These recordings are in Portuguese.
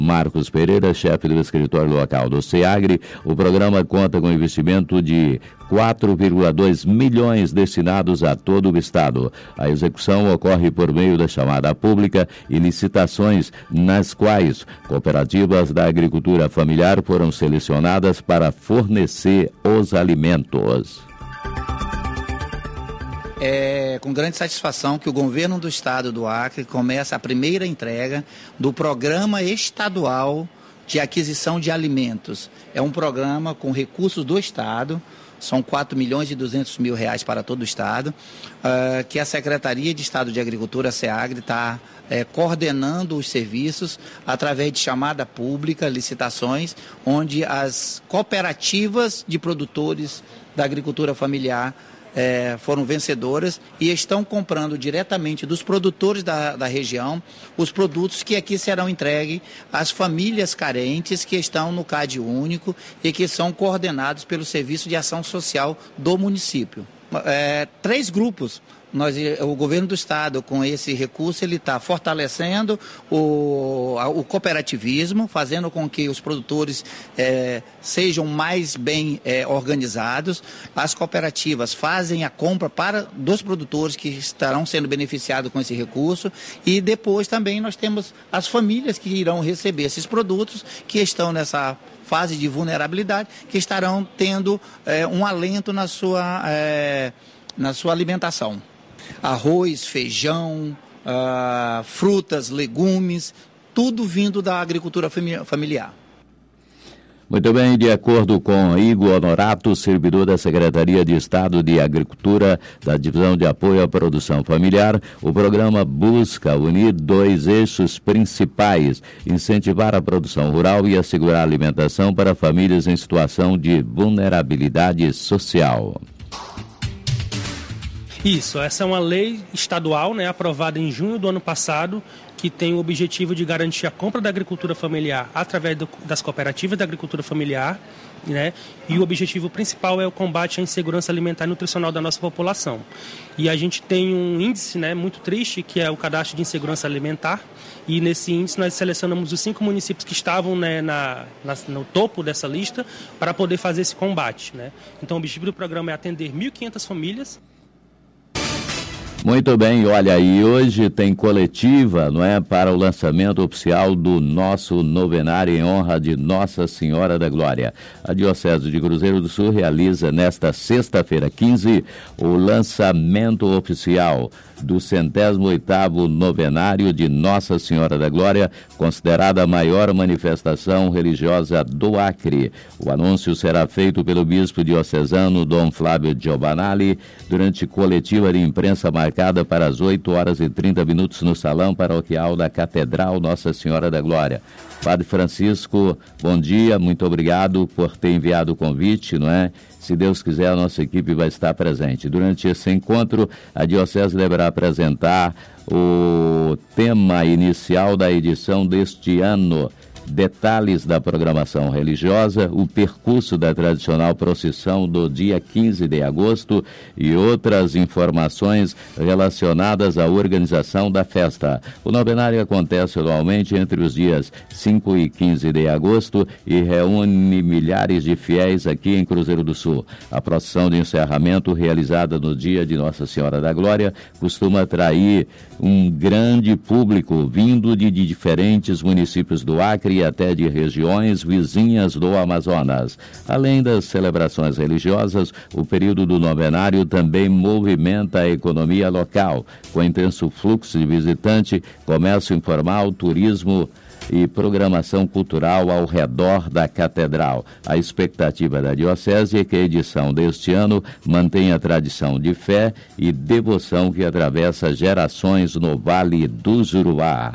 Marcos Pereira, chefe do escritório local do SEAGRE. O programa conta com investimento de 4,2 milhões destinados a todo o estado. A execução ocorre por meio da chamada pública e licitações, nas quais cooperativas da agricultura familiar foram selecionadas para fornecer os alimentos. É com grande satisfação que o governo do estado do Acre começa a primeira entrega do Programa Estadual de Aquisição de Alimentos. É um programa com recursos do estado, são 4 milhões e 200 mil reais para todo o estado, que a Secretaria de Estado de Agricultura, SEAGRE, está coordenando os serviços através de chamada pública, licitações, onde as cooperativas de produtores da agricultura familiar foram vencedoras e estão comprando diretamente dos produtores da região os produtos que aqui serão entregues às famílias carentes que estão no CAD único e que são coordenados pelo Serviço de Ação Social do município. 3 grupos. O governo do estado, com esse recurso, ele está fortalecendo o cooperativismo, fazendo com que os produtores sejam mais bem organizados. As cooperativas fazem a compra dos produtores que estarão sendo beneficiados com esse recurso. E depois também nós temos as famílias que irão receber esses produtos, que estão nessa fase de vulnerabilidade, que estarão tendo um alento na sua alimentação. Arroz, feijão, frutas, legumes, tudo vindo da agricultura familiar. Muito bem, de acordo com Igor Honorato, servidor da Secretaria de Estado de Agricultura, da Divisão de Apoio à Produção Familiar, o programa busca unir 2 eixos principais: incentivar a produção rural e assegurar a alimentação para famílias em situação de vulnerabilidade social. Isso, essa é uma lei estadual, aprovada em junho do ano passado, que tem o objetivo de garantir a compra da agricultura familiar através das cooperativas da agricultura familiar, e o objetivo principal é o combate à insegurança alimentar e nutricional da nossa população. E a gente tem um índice muito triste, que é o cadastro de insegurança alimentar, e nesse índice nós selecionamos os 5 municípios que estavam no topo dessa lista para poder fazer esse combate. Então o objetivo do programa é atender 1.500 famílias. Muito bem, olha, e hoje tem coletiva, para o lançamento oficial do nosso novenário em honra de Nossa Senhora da Glória. A Diocese de Cruzeiro do Sul realiza nesta sexta-feira 15 o lançamento oficial do 108º novenário de Nossa Senhora da Glória, considerada a maior manifestação religiosa do Acre. O anúncio será feito pelo bispo diocesano Dom Flávio Giovanali durante coletiva de imprensa marcada para as 8h30 no Salão Paroquial da Catedral Nossa Senhora da Glória. Padre Francisco, bom dia, muito obrigado por ter enviado o convite, Se Deus quiser, a nossa equipe vai estar presente. Durante esse encontro, a Diocese deverá apresentar o tema inicial da edição deste ano, detalhes da programação religiosa, o percurso da tradicional procissão do dia 15 de agosto e outras informações relacionadas à organização da festa. O novenário acontece anualmente entre os dias 5 e 15 de agosto e reúne milhares de fiéis aqui em Cruzeiro do Sul. A procissão de encerramento, realizada no dia de Nossa Senhora da Glória, costuma atrair um grande público vindo de diferentes municípios do Acre e até de regiões vizinhas do Amazonas. Além das celebrações religiosas, o período do novenário também movimenta a economia local, com intenso fluxo de visitante, comércio informal, turismo e programação cultural ao redor da catedral. A expectativa da Diocese é que a edição deste ano mantenha a tradição de fé e devoção que atravessa gerações no Vale do Juruá.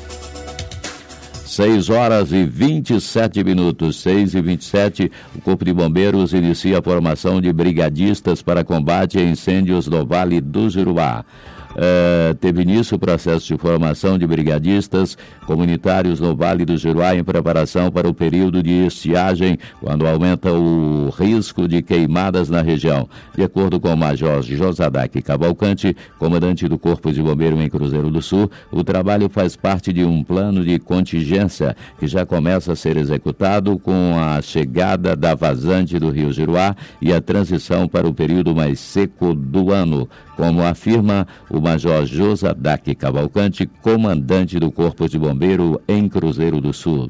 6h27, 6h27, o Corpo de Bombeiros inicia a formação de brigadistas para combate a incêndios no Vale do Juruá. teve início o processo de formação de brigadistas comunitários no Vale do Juruá em preparação para o período de estiagem, quando aumenta o risco de queimadas na região. De acordo com o Major Josadak Cavalcante, comandante do Corpo de Bombeiro em Cruzeiro do Sul, o trabalho faz parte de um plano de contingência que já começa a ser executado com a chegada da vazante do Rio Juruá e a transição para o período mais seco do ano, como afirma o Major Josadak Cavalcante, comandante do Corpo de Bombeiro em Cruzeiro do Sul.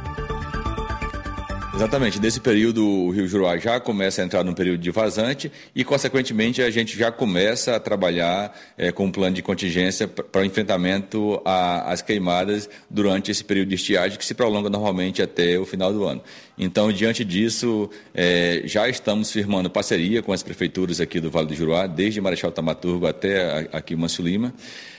Exatamente, nesse período o Rio Juruá já começa a entrar num período de vazante e, consequentemente, a gente já começa a trabalhar com um plano de contingência para o enfrentamento às queimadas durante esse período de estiagem que se prolonga normalmente até o final do ano. Então, diante disso, já estamos firmando parceria com as prefeituras aqui do Vale do Juruá, desde Marechal Thaumaturgo até aqui Mâncio Lima,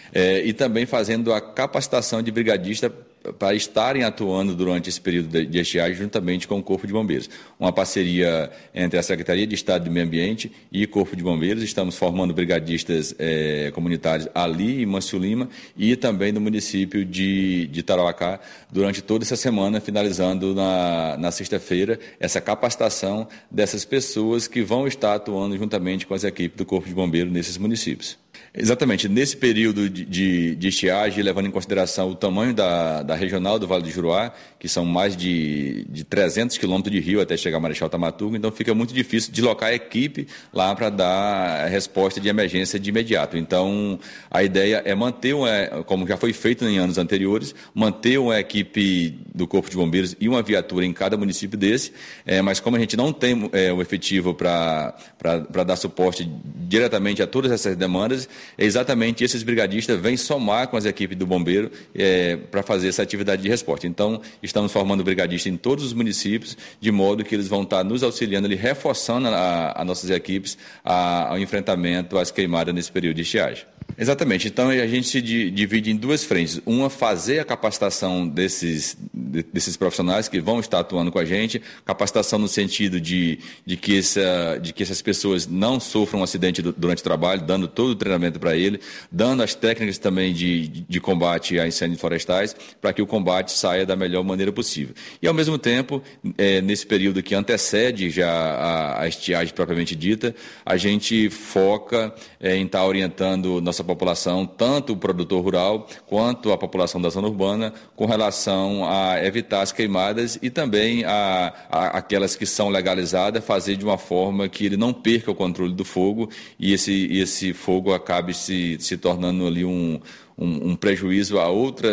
e também fazendo a capacitação de brigadistas para estarem atuando durante esse período de estiagem juntamente com o Corpo de Bombeiros. Uma parceria entre a Secretaria de Estado do Meio Ambiente e o Corpo de Bombeiros. Estamos formando brigadistas comunitários ali em Mâncio Lima e também no município de Tarauacá durante toda essa semana, finalizando na sexta-feira essa capacitação dessas pessoas que vão estar atuando juntamente com as equipes do Corpo de Bombeiros nesses municípios. Exatamente, nesse período de estiagem, levando em consideração o tamanho da regional do Vale do Juruá, que são mais de 300 quilômetros de rio até chegar a Marechal Thaumaturgo, então fica muito difícil deslocar a equipe lá para dar a resposta de emergência de imediato. Então, a ideia é manter, como já foi feito em anos anteriores, manter uma equipe do Corpo de Bombeiros e uma viatura em cada município desse, mas como a gente não tem o efetivo para dar suporte diretamente a todas essas demandas, exatamente esses brigadistas vêm somar com as equipes do bombeiro para fazer essa atividade de resposta. Então, estamos formando brigadistas em todos os municípios, de modo que eles vão estar nos auxiliando, reforçando as nossas equipes ao enfrentamento às queimadas nesse período de estiagem. Exatamente. Então, a gente se divide em duas frentes. Uma, fazer a capacitação desses profissionais que vão estar atuando com a gente, capacitação no sentido de que essas pessoas não sofram um acidente durante o trabalho, dando todo o treinamento para ele, dando as técnicas também de combate a incêndios florestais, para que o combate saia da melhor maneira possível. E, ao mesmo tempo, nesse período que antecede já a estiagem propriamente dita, a gente foca em estar orientando nossa população, tanto o produtor rural quanto a população da zona urbana, com relação a evitar as queimadas e também aquelas que são legalizadas, fazer de uma forma que ele não perca o controle do fogo e esse fogo acabe se tornando ali um prejuízo a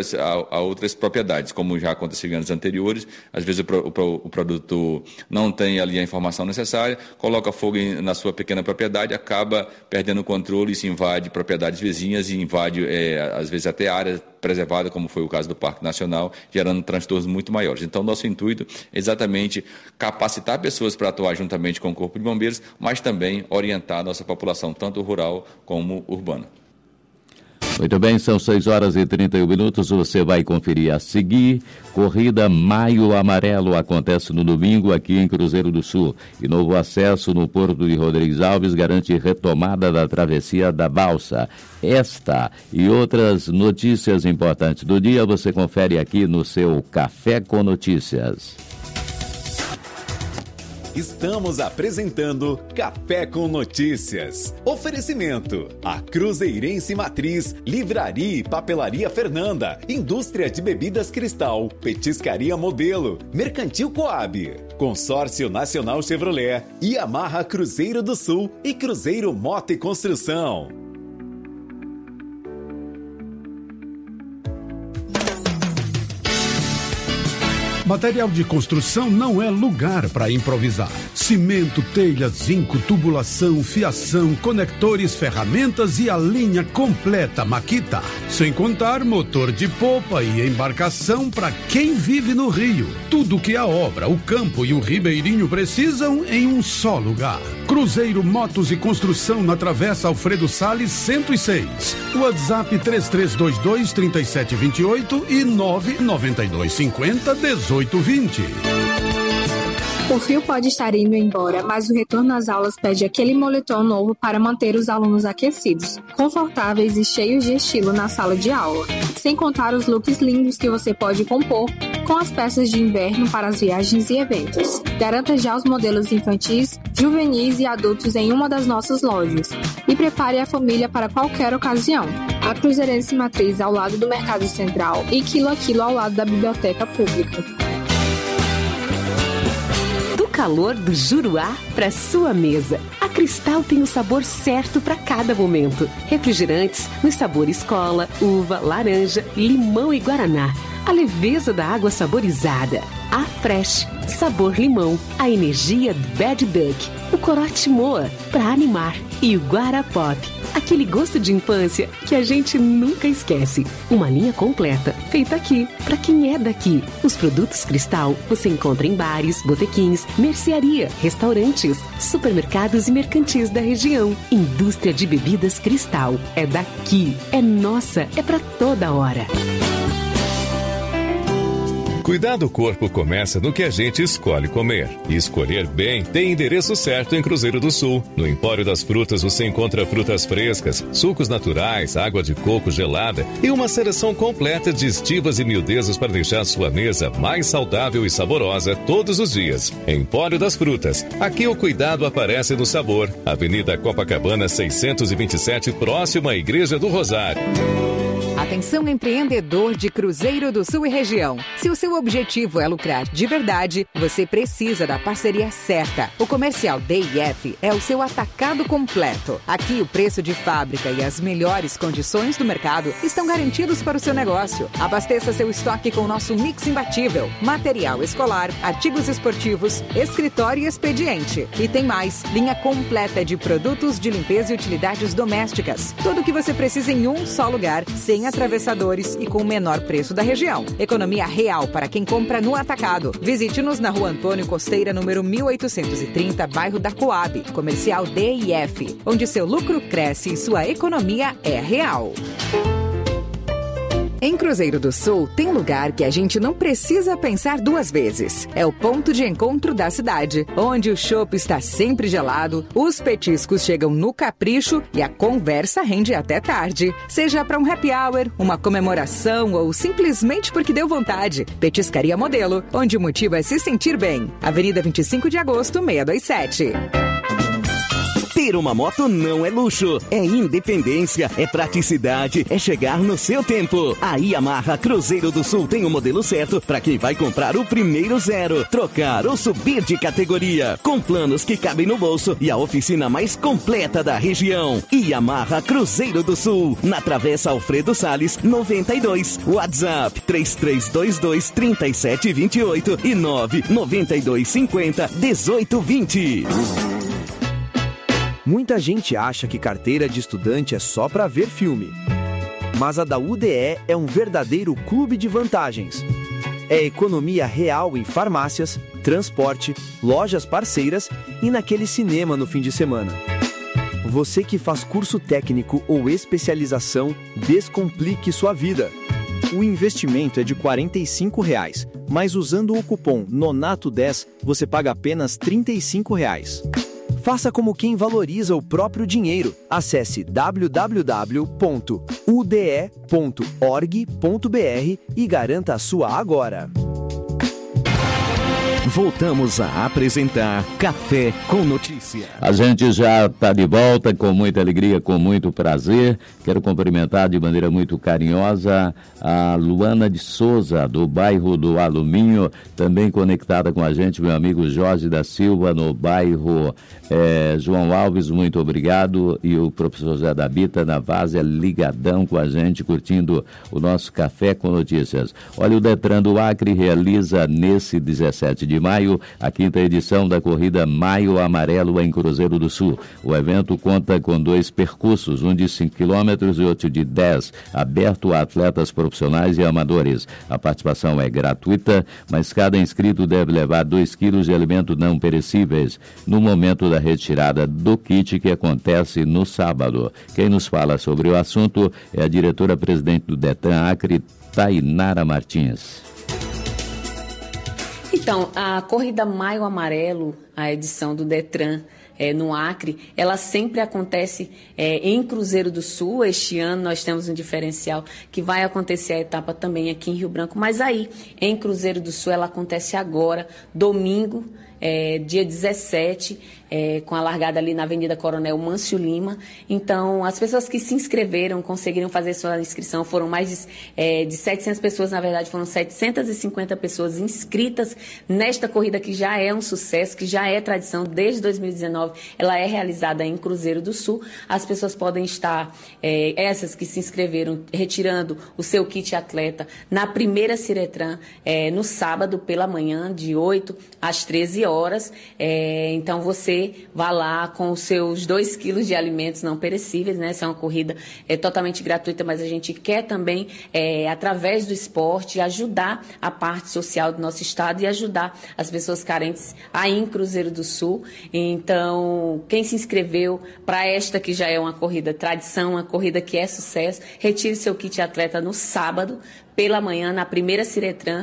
outras propriedades, como já aconteceu em anos anteriores. Às vezes o produtor não tem ali a informação necessária, coloca fogo na sua pequena propriedade, acaba perdendo o controle e se invade propriedades vizinhas e invade, às vezes, até áreas preservadas, como foi o caso do Parque Nacional, gerando transtornos muito maiores. Então, nosso intuito é exatamente capacitar pessoas para atuar juntamente com o Corpo de Bombeiros, mas também orientar a nossa população, tanto rural como urbana. Muito bem, são 6h31. Você vai conferir a seguir. Corrida Maio Amarelo acontece no domingo aqui em Cruzeiro do Sul. E novo acesso no Porto de Rodrigues Alves garante retomada da travessia da balsa. Esta e outras notícias importantes do dia você confere aqui no seu Café com Notícias. Estamos apresentando Café com Notícias. Oferecimento: a Cruzeirense Matriz, Livraria e Papelaria Fernanda, Indústria de Bebidas Cristal, Petiscaria Modelo, Mercantil Coab, Consórcio Nacional Chevrolet, Yamaha Cruzeiro do Sul e Cruzeiro Moto e Construção. Material de construção não é lugar para improvisar. Cimento, telha, zinco, tubulação, fiação, conectores, ferramentas e a linha completa Makita. Sem contar motor de popa e embarcação para quem vive no Rio. Tudo que a obra, o campo e o ribeirinho precisam em um só lugar. Cruzeiro Motos e Construção na Travessa Alfredo Salles 106. WhatsApp 3322-3728 e 99250-1820. O frio pode estar indo embora, mas o retorno às aulas pede aquele moletom novo para manter os alunos aquecidos, confortáveis e cheios de estilo na sala de aula. Sem contar os looks lindos que você pode compor com as peças de inverno para as viagens e eventos. Garanta já os modelos infantis, juvenis e adultos em uma das nossas lojas. E prepare a família para qualquer ocasião. A Cruzeirense Matriz ao lado do Mercado Central e Quilo a Quilo ao lado da Biblioteca Pública. Calor do Juruá para sua mesa. A Cristal tem o sabor certo para cada momento. Refrigerantes nos sabores cola, uva, laranja, limão e guaraná. A leveza da água saborizada. A Fresh, sabor limão. A energia Bad Duck. O Corote Moa, para animar. E o Guarapop, aquele gosto de infância que a gente nunca esquece. Uma linha completa, feita aqui, para quem é daqui. Os produtos Cristal você encontra em bares, botequins, mercearia, restaurantes, supermercados e mercantis da região. Indústria de bebidas Cristal. É daqui, é nossa, é para toda hora. Cuidar do corpo começa no que a gente escolhe comer. E escolher bem tem endereço certo em Cruzeiro do Sul. No Empório das Frutas você encontra frutas frescas, sucos naturais, água de coco gelada e uma seleção completa de estivas e miudezas para deixar sua mesa mais saudável e saborosa todos os dias. Empório das Frutas. Aqui o cuidado aparece no sabor. Avenida Copacabana 627, próximo à Igreja do Rosário. Atenção, empreendedor de Cruzeiro do Sul e região. Se o seu objetivo é lucrar de verdade, você precisa da parceria certa. O Comercial DIF é o seu atacado completo. Aqui o preço de fábrica e as melhores condições do mercado estão garantidos para o seu negócio. Abasteça seu estoque com o nosso mix imbatível. Material escolar, artigos esportivos, escritório e expediente. E tem mais, linha completa de produtos de limpeza e utilidades domésticas. Tudo o que você precisa em um só lugar, sem atravessadores e com o menor preço da região. Economia real para quem compra no atacado. Visite-nos na Rua Antônio Costeira, número 1830, bairro da Coab. Comercial DIF, onde seu lucro cresce e sua economia é real. Em Cruzeiro do Sul, tem lugar que a gente não precisa pensar duas vezes. É o ponto de encontro da cidade, onde o chopp está sempre gelado, os petiscos chegam no capricho e a conversa rende até tarde. Seja para um happy hour, uma comemoração ou simplesmente porque deu vontade. Petiscaria Modelo, onde o motivo é se sentir bem. Avenida 25 de Agosto, 627. Ter uma moto não é luxo, é independência, é praticidade, é chegar no seu tempo. A Yamaha Cruzeiro do Sul tem o modelo certo para quem vai comprar o primeiro zero, trocar ou subir de categoria, com planos que cabem no bolso e a oficina mais completa da região. Yamaha Cruzeiro do Sul, na Travessa Alfredo Salles, 92. WhatsApp 3322-3728 e 99250-1820. Muita gente acha que carteira de estudante é só para ver filme. Mas a da UDE é um verdadeiro clube de vantagens. É economia real em farmácias, transporte, lojas parceiras e naquele cinema no fim de semana. Você que faz curso técnico ou especialização, descomplique sua vida. O investimento é de R$ 45, mas usando o cupom NONATO10 você paga apenas R$ 35. Faça como quem valoriza o próprio dinheiro. Acesse www.ude.org.br e garanta a sua agora. Voltamos a apresentar Café com Notícia. A gente já está de volta com muita alegria, com muito prazer. Quero cumprimentar de maneira muito carinhosa a Luana de Souza, do bairro do Alumínio, também conectada com a gente, meu amigo Jorge da Silva, no bairro João Alves, muito obrigado. E o professor Zé da Bita, na Várzea, ligadão com a gente, curtindo o nosso Café com Notícias. Olha, o Detran do Acre realiza nesse 17 de maio, a 5ª edição da corrida Maio Amarelo em Cruzeiro do Sul. O evento conta com 2 percursos, um de 5 quilômetros e outro de 10, aberto a atletas profissionais e amadores. A participação é gratuita, mas cada inscrito deve levar 2 quilos de alimentos não perecíveis no momento da retirada do kit, que acontece no sábado. Quem nos fala sobre o assunto é a diretora-presidente do Detran Acre, Tainara Martins. E Então, a Corrida Maio Amarelo, a edição do Detran, no Acre, ela sempre acontece em Cruzeiro do Sul. Este ano nós temos um diferencial que vai acontecer a etapa também aqui em Rio Branco, mas aí em Cruzeiro do Sul ela acontece agora, domingo, dia 17, com a largada ali na Avenida Coronel Mâncio Lima. Então, as pessoas que se inscreveram, conseguiram fazer sua inscrição, foram mais de 700 pessoas, na verdade foram 750 pessoas inscritas nesta corrida que já é um sucesso, que já é tradição desde 2019, ela é realizada em Cruzeiro do Sul. As pessoas podem estar, essas que se inscreveram, retirando o seu kit atleta na primeira Ciretran, no sábado pela manhã, de 8 às 13 horas. Então você vá lá com os seus 2 quilos de alimentos não perecíveis, né? Essa é uma corrida totalmente gratuita, mas a gente quer também, através do esporte, ajudar a parte social do nosso estado e ajudar as pessoas carentes aí em Cruzeiro do Sul. Então, quem se inscreveu para esta que já é uma corrida tradição, uma corrida que é sucesso, retire seu kit atleta no sábado pela manhã, na primeira Ciretran,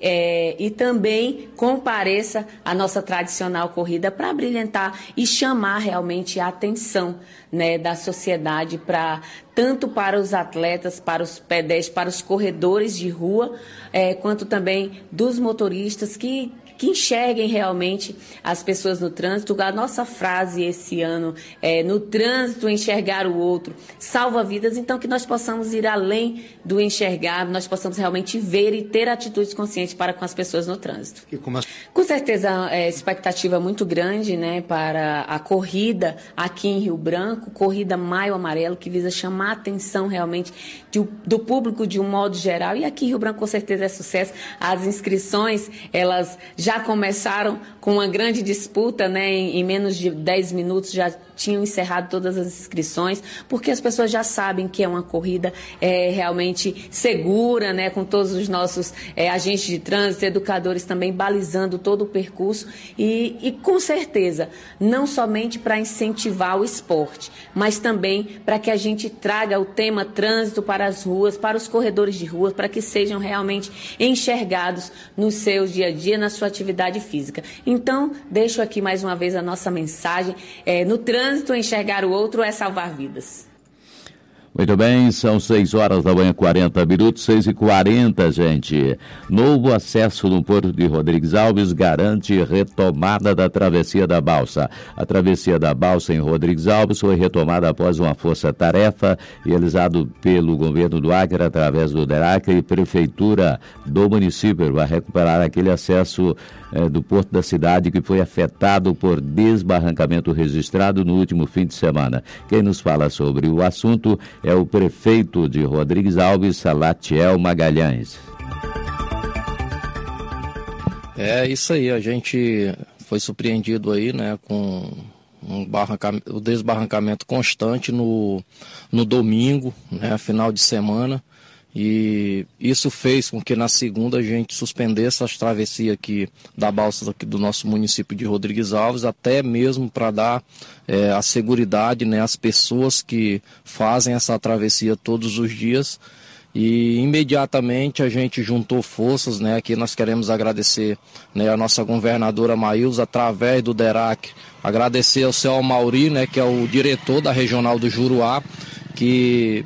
e também compareça à nossa tradicional corrida para brilhantar e chamar realmente a atenção, né, da sociedade, tanto para os atletas, para os pedestres, para os corredores de rua, quanto também dos motoristas que enxerguem realmente as pessoas no trânsito. A nossa frase esse ano é: no trânsito, enxergar o outro salva vidas. Então, que nós possamos ir além do enxergar, nós possamos realmente ver e ter atitudes conscientes para com as pessoas no trânsito. Com certeza, expectativa muito grande, né, para a corrida aqui em Rio Branco, Corrida Maio Amarelo, que visa chamar a atenção realmente do público de um modo geral. E aqui em Rio Branco, com certeza, é sucesso. As inscrições, elas já começaram com uma grande disputa, né? Em menos de 10 minutos já tinham encerrado todas as inscrições, porque as pessoas já sabem que é uma corrida realmente segura, né? Com todos os nossos agentes de trânsito, educadores também balizando todo o percurso e com certeza, não somente para incentivar o esporte, mas também para que a gente traga o tema trânsito para as ruas, para os corredores de rua, para que sejam realmente enxergados no seu dia a dia, na sua atividade física. Então, deixo aqui mais uma vez a nossa mensagem: no trânsito, enxergar o outro é salvar vidas. Muito bem, são 6 horas da manhã, 40 minutos, 6h40, gente. Novo acesso no Porto de Rodrigues Alves garante retomada da Travessia da Balsa. A Travessia da Balsa em Rodrigues Alves foi retomada após uma força-tarefa realizado pelo governo do Acre através do DERAC e Prefeitura do município para recuperar aquele acesso do porto da cidade que foi afetado por desbarrancamento registrado no último fim de semana. Quem nos fala sobre o assunto é o prefeito de Rodrigues Alves, Salatiel Magalhães. É isso aí, a gente foi surpreendido aí, né, com o desbarrancamento constante no domingo, né, final de semana. E isso fez com que na segunda a gente suspendesse as travessias aqui da balsa aqui do nosso município de Rodrigues Alves, até mesmo para dar a seguridade, né, às pessoas que fazem essa travessia todos os dias. E imediatamente a gente juntou forças, né? Aqui nós queremos agradecer, né, a nossa governadora Maílza, através do DERAC, agradecer ao seu Mauri, né, que é o diretor da Regional do Juruá, que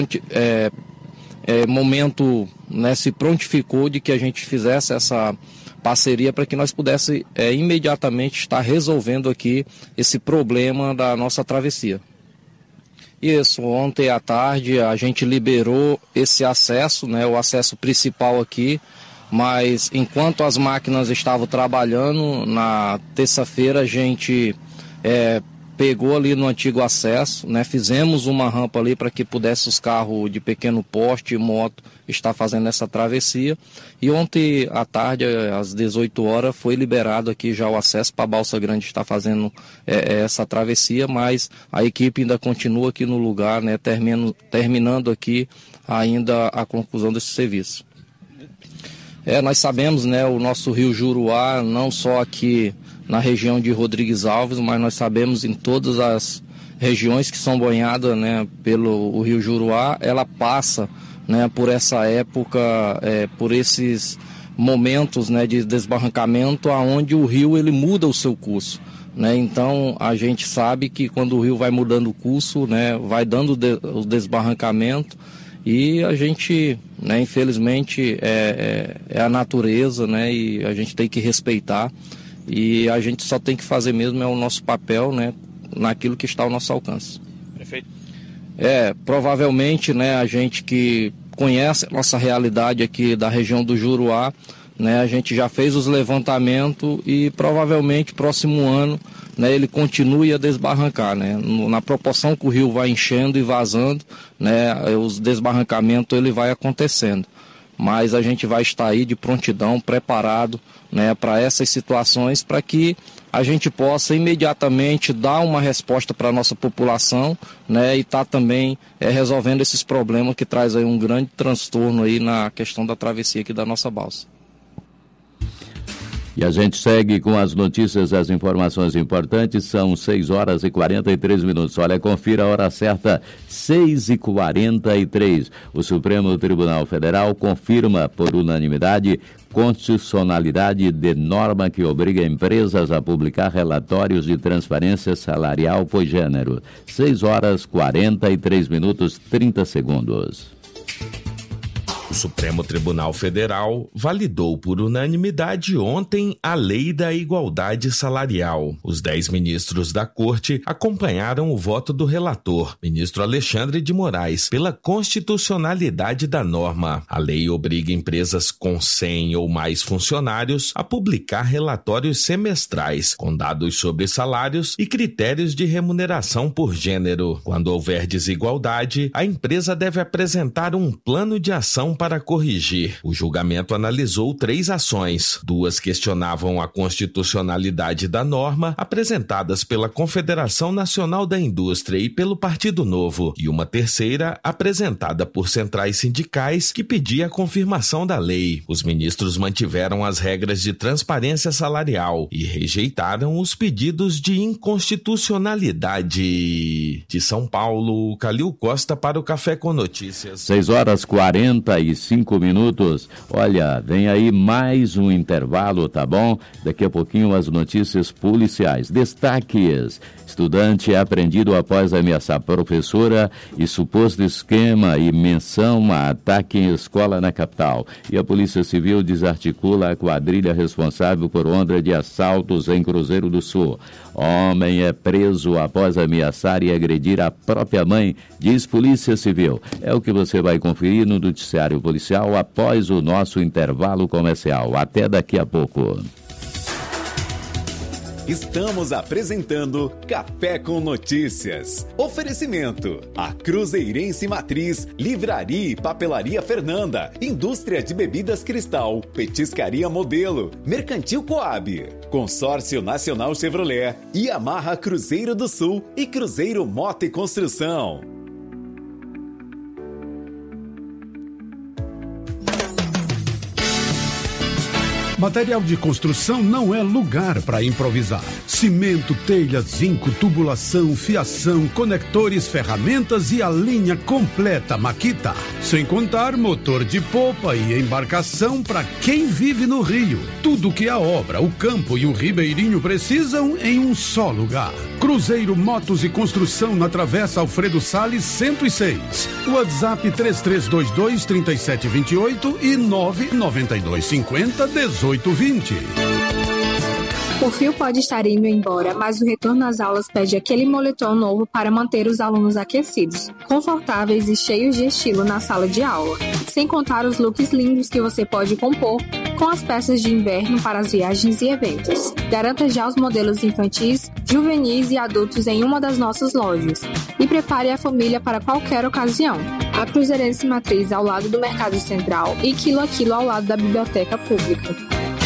momento, né, se prontificou de que a gente fizesse essa parceria para que nós pudéssemos imediatamente estar resolvendo aqui esse problema da nossa travessia. Isso, ontem à tarde a gente liberou esse acesso, né, o acesso principal aqui, mas enquanto as máquinas estavam trabalhando, na terça-feira a gente pegou ali no antigo acesso, né, fizemos uma rampa ali para que pudesse os carros de pequeno porte e moto estar fazendo essa travessia. E ontem à tarde, às 18 horas, foi liberado aqui já o acesso para a Balsa Grande estar fazendo essa travessia, mas a equipe ainda continua aqui no lugar, né, terminando aqui ainda a conclusão desse serviço. Nós sabemos, né, o nosso rio Juruá, não só aqui na região de Rodrigues Alves, mas nós sabemos em todas as regiões que são banhadas, né, pelo rio Juruá, ela passa, né, por essa época, por esses momentos, né, de desbarrancamento aonde o rio ele muda o seu curso, né? Então a gente sabe que quando o rio vai mudando o curso, né, vai dando o desbarrancamento, e a gente, né, infelizmente é a natureza, né, e a gente tem que respeitar, e a gente só tem que fazer mesmo o nosso papel, né, naquilo que está ao nosso alcance. Prefeito? Provavelmente, né, a gente que conhece a nossa realidade aqui da região do Juruá, né, a gente já fez os levantamentos e provavelmente próximo ano, né, ele continue a desbarrancar, né, na proporção que o rio vai enchendo e vazando, né, os desbarrancamentos ele vai acontecendo. Mas a gente vai estar aí de prontidão, preparado, né, para essas situações, para que a gente possa imediatamente dar uma resposta para a nossa população, né, e estar também resolvendo esses problemas que traz aí um grande transtorno aí na questão da travessia aqui da nossa balsa. E a gente segue com as notícias, as informações importantes. São 6 horas e 43 minutos. Olha, confira a hora certa, 6h43. O Supremo Tribunal Federal confirma por unanimidade constitucionalidade de norma que obriga empresas a publicar relatórios de transparência salarial por gênero. 6 horas 43 minutos 30 segundos. O Supremo Tribunal Federal validou por unanimidade ontem a Lei da Igualdade Salarial. Os 10 ministros da Corte acompanharam o voto do relator, ministro Alexandre de Moraes, pela constitucionalidade da norma. A lei obriga empresas com 100 ou mais funcionários a publicar relatórios semestrais, com dados sobre salários e critérios de remuneração por gênero. Quando houver desigualdade, a empresa deve apresentar um plano de ação para corrigir. O julgamento analisou 3 ações. 2 questionavam a constitucionalidade da norma, apresentadas pela Confederação Nacional da Indústria e pelo Partido Novo, e uma terceira, apresentada por centrais sindicais, que pedia a confirmação da lei. Os ministros mantiveram as regras de transparência salarial e rejeitaram os pedidos de inconstitucionalidade. De São Paulo, Calil Costa para o Café com Notícias. 6 horas 45 minutos. Olha, vem aí mais um intervalo, tá bom? Daqui a pouquinho as notícias policiais. Destaques: estudante é apreendido após ameaçar professora e suposto esquema e menção a ataque em escola na capital. E a Polícia Civil desarticula a quadrilha responsável por onda de assaltos em Cruzeiro do Sul. Homem é preso após ameaçar e agredir a própria mãe, diz Polícia Civil. É o que você vai conferir no noticiário policial após o nosso intervalo comercial. Até daqui a pouco. Estamos apresentando Café com Notícias. Oferecimento: a Cruzeirense Matriz, Livraria e Papelaria Fernanda, Indústria de Bebidas Cristal, Petiscaria Modelo, Mercantil Coab, Consórcio Nacional Chevrolet, Yamaha Cruzeiro do Sul e Cruzeiro Moto e Construção. Material de construção não é lugar para improvisar. Cimento, telha, zinco, tubulação, fiação, conectores, ferramentas e a linha completa Makita. Sem contar motor de popa e embarcação para quem vive no Rio. Tudo que a obra, o campo e o ribeirinho precisam em um só lugar. Cruzeiro Motos e Construção na Travessa Alfredo Salles 106. WhatsApp 3322-3728 e 99250-1820. O frio pode estar indo embora, mas o retorno às aulas pede aquele moletom novo para manter os alunos aquecidos, confortáveis e cheios de estilo na sala de aula. Sem contar os looks lindos que você pode compor com as peças de inverno para as viagens e eventos. Garanta já os modelos infantis, juvenis e adultos em uma das nossas lojas. E prepare a família para qualquer ocasião. A Cruzeirense Matriz ao lado do Mercado Central e Quilo a Quilo ao lado da Biblioteca Pública.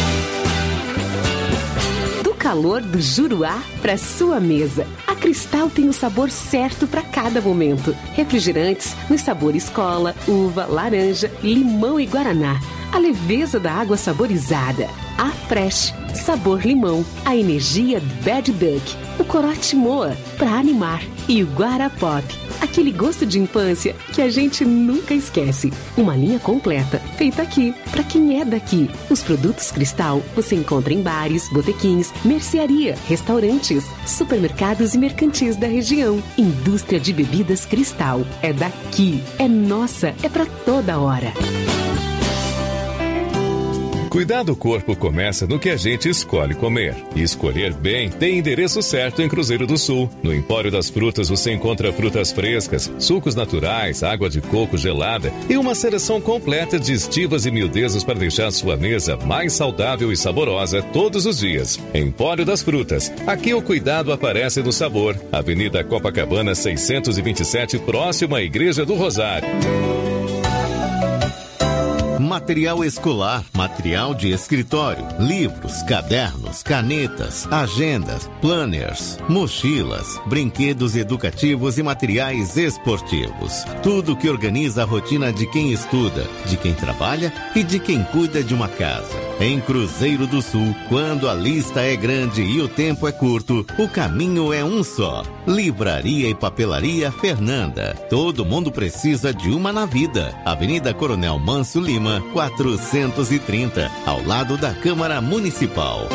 Calor do Juruá para sua mesa. A Cristal tem o sabor certo para cada momento. Refrigerantes nos sabores cola, uva, laranja, limão e guaraná. A leveza da água saborizada. A Fresh, sabor limão. A energia Bad Duck. O Corote Moa para animar. E o Guarapop, Aquele gosto de infância que a gente nunca esquece. Uma linha completa, feita aqui, para quem é daqui. Os produtos Cristal você encontra em bares, botequins, mercearia, restaurantes, supermercados e mercantis da região. Indústria de bebidas Cristal. É daqui, é nossa, é para toda hora. Cuidar do corpo começa no que a gente escolhe comer. E escolher bem tem endereço certo em Cruzeiro do Sul. No Empório das Frutas você encontra frutas frescas, sucos naturais, água de coco gelada e uma seleção completa de estivas e miudezas para deixar sua mesa mais saudável e saborosa todos os dias. Empório das Frutas. Aqui o cuidado aparece no sabor. Avenida Copacabana 627, próximo à Igreja do Rosário. Material escolar, material de escritório, livros, cadernos, canetas, agendas, planners, mochilas, brinquedos educativos e materiais esportivos. Tudo que organiza a rotina de quem estuda, de quem trabalha e de quem cuida de uma casa. Em Cruzeiro do Sul, quando a lista é grande e o tempo é curto, o caminho é um só. Livraria e Papelaria Fernanda. Todo mundo precisa de uma na vida. Avenida Coronel Manso Lima, 430, ao lado da Câmara Municipal.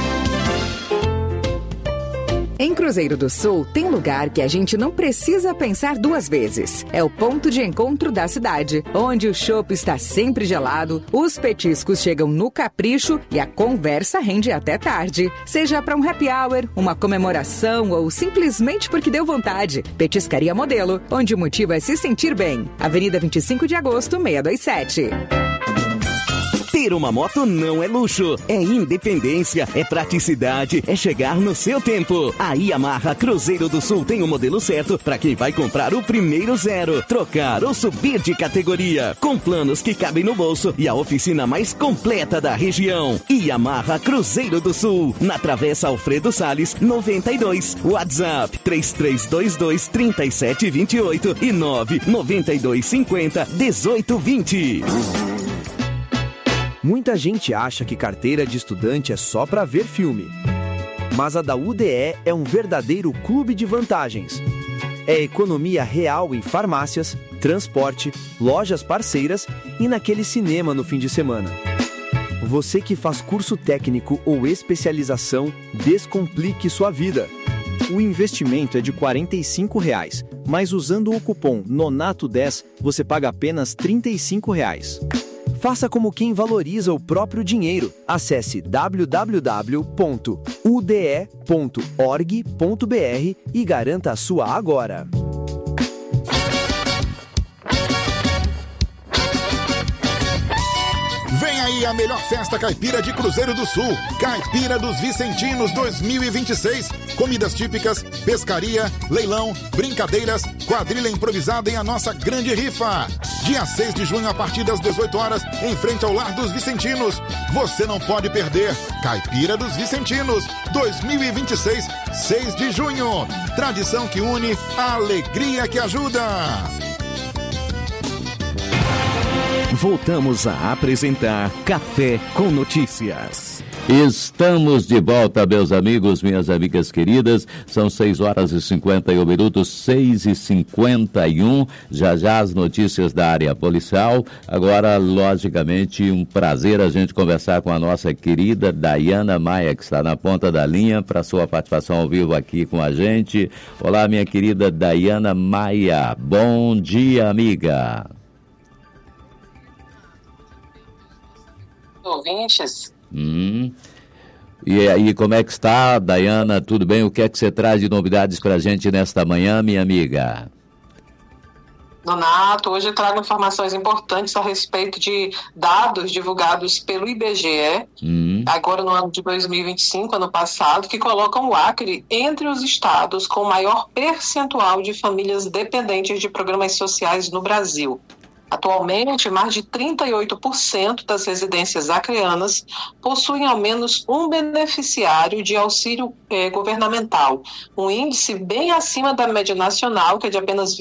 Em Cruzeiro do Sul, tem lugar que a gente não precisa pensar duas vezes. É o ponto de encontro da cidade, onde o chopp está sempre gelado, os petiscos chegam no capricho e a conversa rende até tarde. Seja para um happy hour, uma comemoração ou simplesmente porque deu vontade. Petiscaria Modelo, onde o motivo é se sentir bem. Avenida 25 de Agosto, 627. Ter uma moto não é luxo, é independência, é praticidade, é chegar no seu tempo. A Yamaha Cruzeiro do Sul tem o modelo certo para quem vai comprar o primeiro zero, trocar ou subir de categoria, com planos que cabem no bolso e a oficina mais completa da região. Yamaha Cruzeiro do Sul, na Travessa Alfredo Salles, 92. WhatsApp 3322-3728 e 99250-1820. Muita gente acha que carteira de estudante é só para ver filme. Mas a da UDE é um verdadeiro clube de vantagens. É economia real em farmácias, transporte, lojas parceiras e naquele cinema no fim de semana. Você que faz curso técnico ou especialização, descomplique sua vida. O investimento é de R$ 45, mas usando o cupom NONATO10 você paga apenas R$ 35. Faça como quem valoriza o próprio dinheiro. Acesse www.ude.org.br e garanta a sua agora. Vem aí a melhor festa caipira de Cruzeiro do Sul. Caipira dos Vicentinos 2026. Comidas típicas, pescaria, leilão, brincadeiras, quadrilha improvisada e a nossa grande rifa. Dia 6 de junho, a partir das 18 horas, em frente ao Lar dos Vicentinos. Você não pode perder. Caipira dos Vicentinos 2026, 6 de junho. Tradição que une, a alegria que ajuda. Voltamos a apresentar Café com Notícias. Estamos de volta, meus amigos, minhas amigas queridas. São 6h51, 6h51. Já as notícias da área policial. Agora, logicamente, um prazer a gente conversar com a nossa querida Dayana Maia, que está na ponta da linha, para sua participação ao vivo aqui com a gente. Olá, minha querida Dayana Maia. Bom dia, amiga. Ouvintes. E aí, como é que está, Dayana? Tudo bem? O que é que você traz de novidades para a gente nesta manhã, minha amiga? Donato, hoje eu trago informações importantes a respeito de dados divulgados pelo IBGE, agora no ano de 2025, ano passado, que colocam o Acre entre os estados com maior percentual de famílias dependentes de programas sociais no Brasil. Atualmente, mais de 38% das residências acreanas possuem ao menos um beneficiário de auxílio governamental, um índice bem acima da média nacional, que é de apenas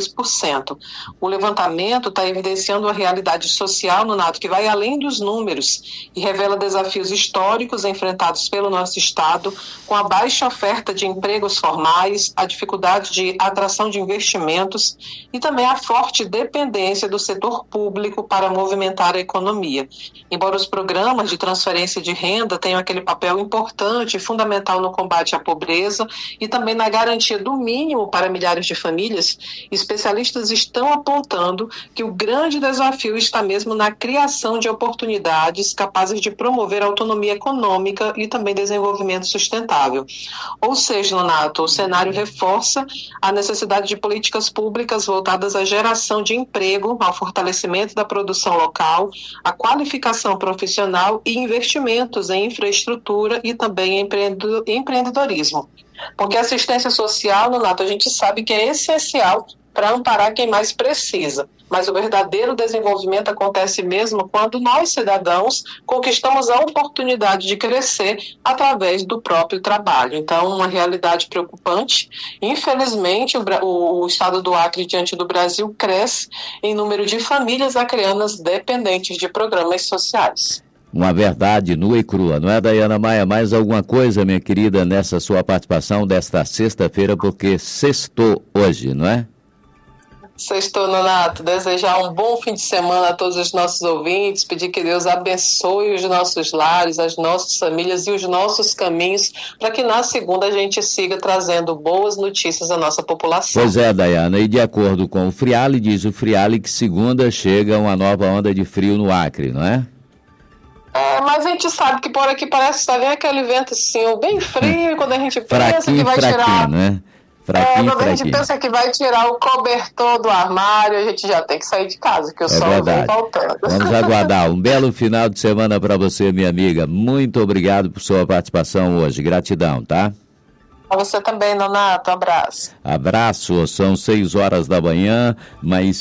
22%. O levantamento está evidenciando uma realidade social, Nonato, que vai além dos números e revela desafios históricos enfrentados pelo nosso Estado, com a baixa oferta de empregos formais, a dificuldade de atração de investimentos e também a forte dependência do setor público para movimentar a economia. Embora os programas de transferência de renda tenham aquele papel importante e fundamental no combate à pobreza e também na garantia do mínimo para milhares de famílias, especialistas estão apontando que o grande desafio está mesmo na criação de oportunidades capazes de promover a autonomia econômica e também desenvolvimento sustentável. Ou seja, Nonato, o cenário reforça a necessidade de políticas públicas voltadas à geração de emprego, ao fortalecimento da produção local, a qualificação profissional e investimentos em infraestrutura e também em empreendedorismo. Porque a assistência social, Nonato, a gente sabe que é essencial para amparar quem mais precisa. Mas o verdadeiro desenvolvimento acontece mesmo quando nós, cidadãos, conquistamos a oportunidade de crescer através do próprio trabalho. Então, uma realidade preocupante. Infelizmente, o estado do Acre, diante do Brasil, cresce em número de famílias acreanas dependentes de programas sociais. Uma verdade nua e crua, não é, Dayana Maia? Mais alguma coisa, minha querida, nessa sua participação desta sexta-feira, porque sextou hoje, não é? Sextou, Nonato. Desejar um bom fim de semana a todos os nossos ouvintes, pedir que Deus abençoe os nossos lares, as nossas famílias e os nossos caminhos, para que na segunda a gente siga trazendo boas notícias à nossa população. Pois é, Dayana, e de acordo com o Friale, diz o Friale que segunda chega uma nova onda de frio no Acre, não é? Mas a gente sabe que por aqui parece que está vendo aquele vento assim, bem frio, e quando a gente pensa que vai tirar... né? Quando a gente pensa que vai tirar o cobertor do armário, a gente já tem que sair de casa, que o sol vem voltando. Vamos aguardar. Um belo final de semana para você, minha amiga. Muito obrigado por sua participação hoje. Gratidão, tá? A você também, Nonato. Abraço. Abraço. São 6 horas da manhã, mais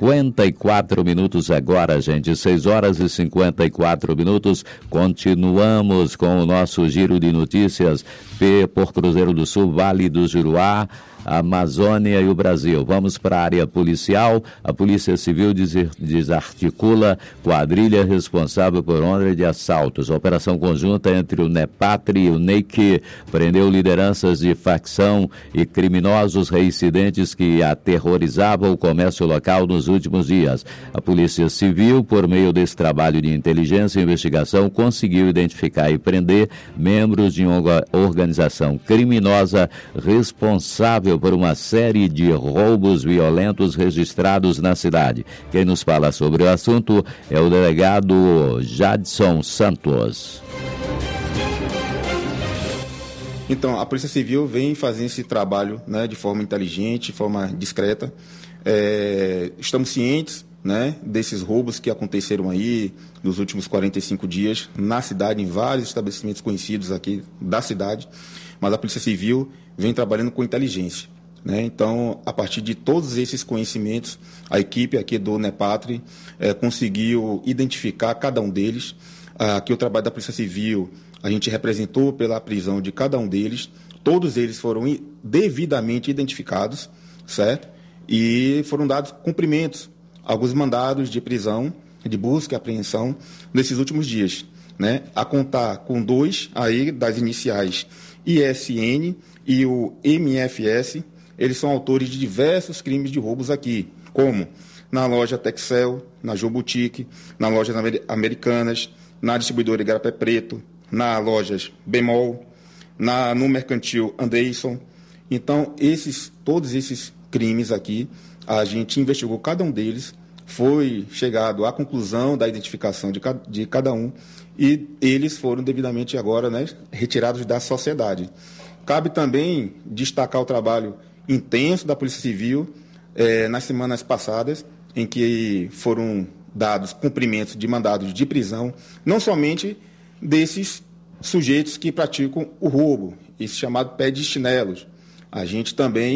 54 minutos agora, gente. 6 horas e 54 minutos. Continuamos com o nosso giro de notícias por Cruzeiro do Sul, Vale do Juruá, a Amazônia e o Brasil. Vamos para a área policial. A Polícia Civil desarticula quadrilha responsável por onda de assaltos. A operação conjunta entre o NEPATRI e o NEIC prendeu lideranças de facção e criminosos reincidentes que aterrorizavam o comércio local nos últimos dias. A Polícia Civil, por meio desse trabalho de inteligência e investigação, conseguiu identificar e prender membros de uma organização criminosa responsável por uma série de roubos violentos registrados na cidade. Quem nos fala sobre o assunto é o delegado Jadson Santos. Então, a Polícia Civil vem fazendo esse trabalho, né, de forma inteligente, de forma discreta. Estamos cientes, né, desses roubos que aconteceram aí nos últimos 45 dias na cidade, em vários estabelecimentos conhecidos aqui da cidade, mas a Polícia Civil vem trabalhando com inteligência, né? Então, a partir de todos esses conhecimentos, a equipe aqui do NEPATRI conseguiu identificar cada um deles. Aqui o trabalho da Polícia Civil, a gente representou pela prisão de cada um deles, todos eles foram devidamente identificados, certo? E foram dados cumprimentos, alguns mandados de prisão, de busca e apreensão nesses últimos dias, né? A contar com 2 aí das iniciais ISN e o MFS, eles são autores de diversos crimes de roubos aqui, como na loja Texel, na Jô Boutique, nas lojas Americanas, na distribuidora Igarapé Preto, na lojas Bemol, no mercantil Anderson. Então, todos esses crimes aqui, a gente investigou cada um deles, foi chegado à conclusão da identificação de cada um e eles foram devidamente agora, né, retirados da sociedade. Cabe também destacar o trabalho intenso da Polícia Civil nas semanas passadas, em que foram dados cumprimentos de mandados de prisão, não somente desses sujeitos que praticam o roubo, esse chamado pé de chinelos. A gente também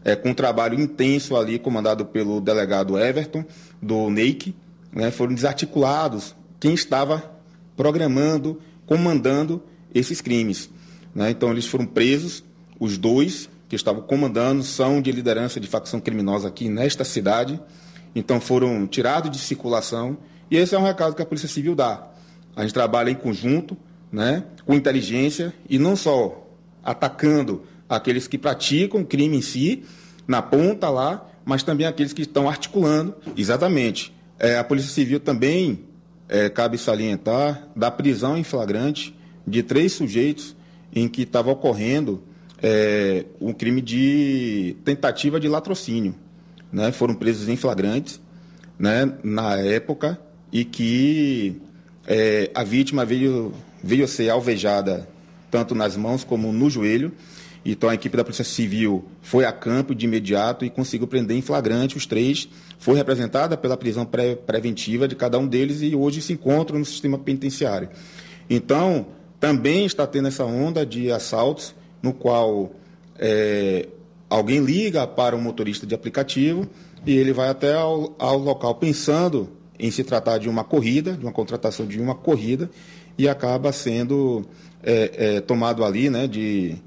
com um trabalho intenso ali, comandado pelo delegado Everton, do NEIC, né, foram desarticulados quem estava programando, comandando esses crimes. Né? Então, eles foram presos, os 2 que estavam comandando, são de liderança de facção criminosa aqui nesta cidade, então foram tirados de circulação, e esse é um recado que a Polícia Civil dá. A gente trabalha em conjunto, né, com inteligência, e não só atacando aqueles que praticam o crime em si, na ponta lá, mas também aqueles que estão articulando. Exatamente. A Polícia Civil também, cabe salientar, da prisão em flagrante de 3 sujeitos em que estava ocorrendo um crime de tentativa de latrocínio. Né? Foram presos em flagrantes, né, na época, e que a vítima veio a ser alvejada tanto nas mãos como no joelho. Então, a equipe da Polícia Civil foi a campo de imediato e conseguiu prender em flagrante os 3. Foi representada pela prisão preventiva de cada um deles e hoje se encontram no sistema penitenciário. Então, também está tendo essa onda de assaltos, no qual alguém liga para um motorista de aplicativo e ele vai até ao local pensando em se tratar de uma corrida, de uma contratação de uma corrida, e acaba sendo tomado ali, né, de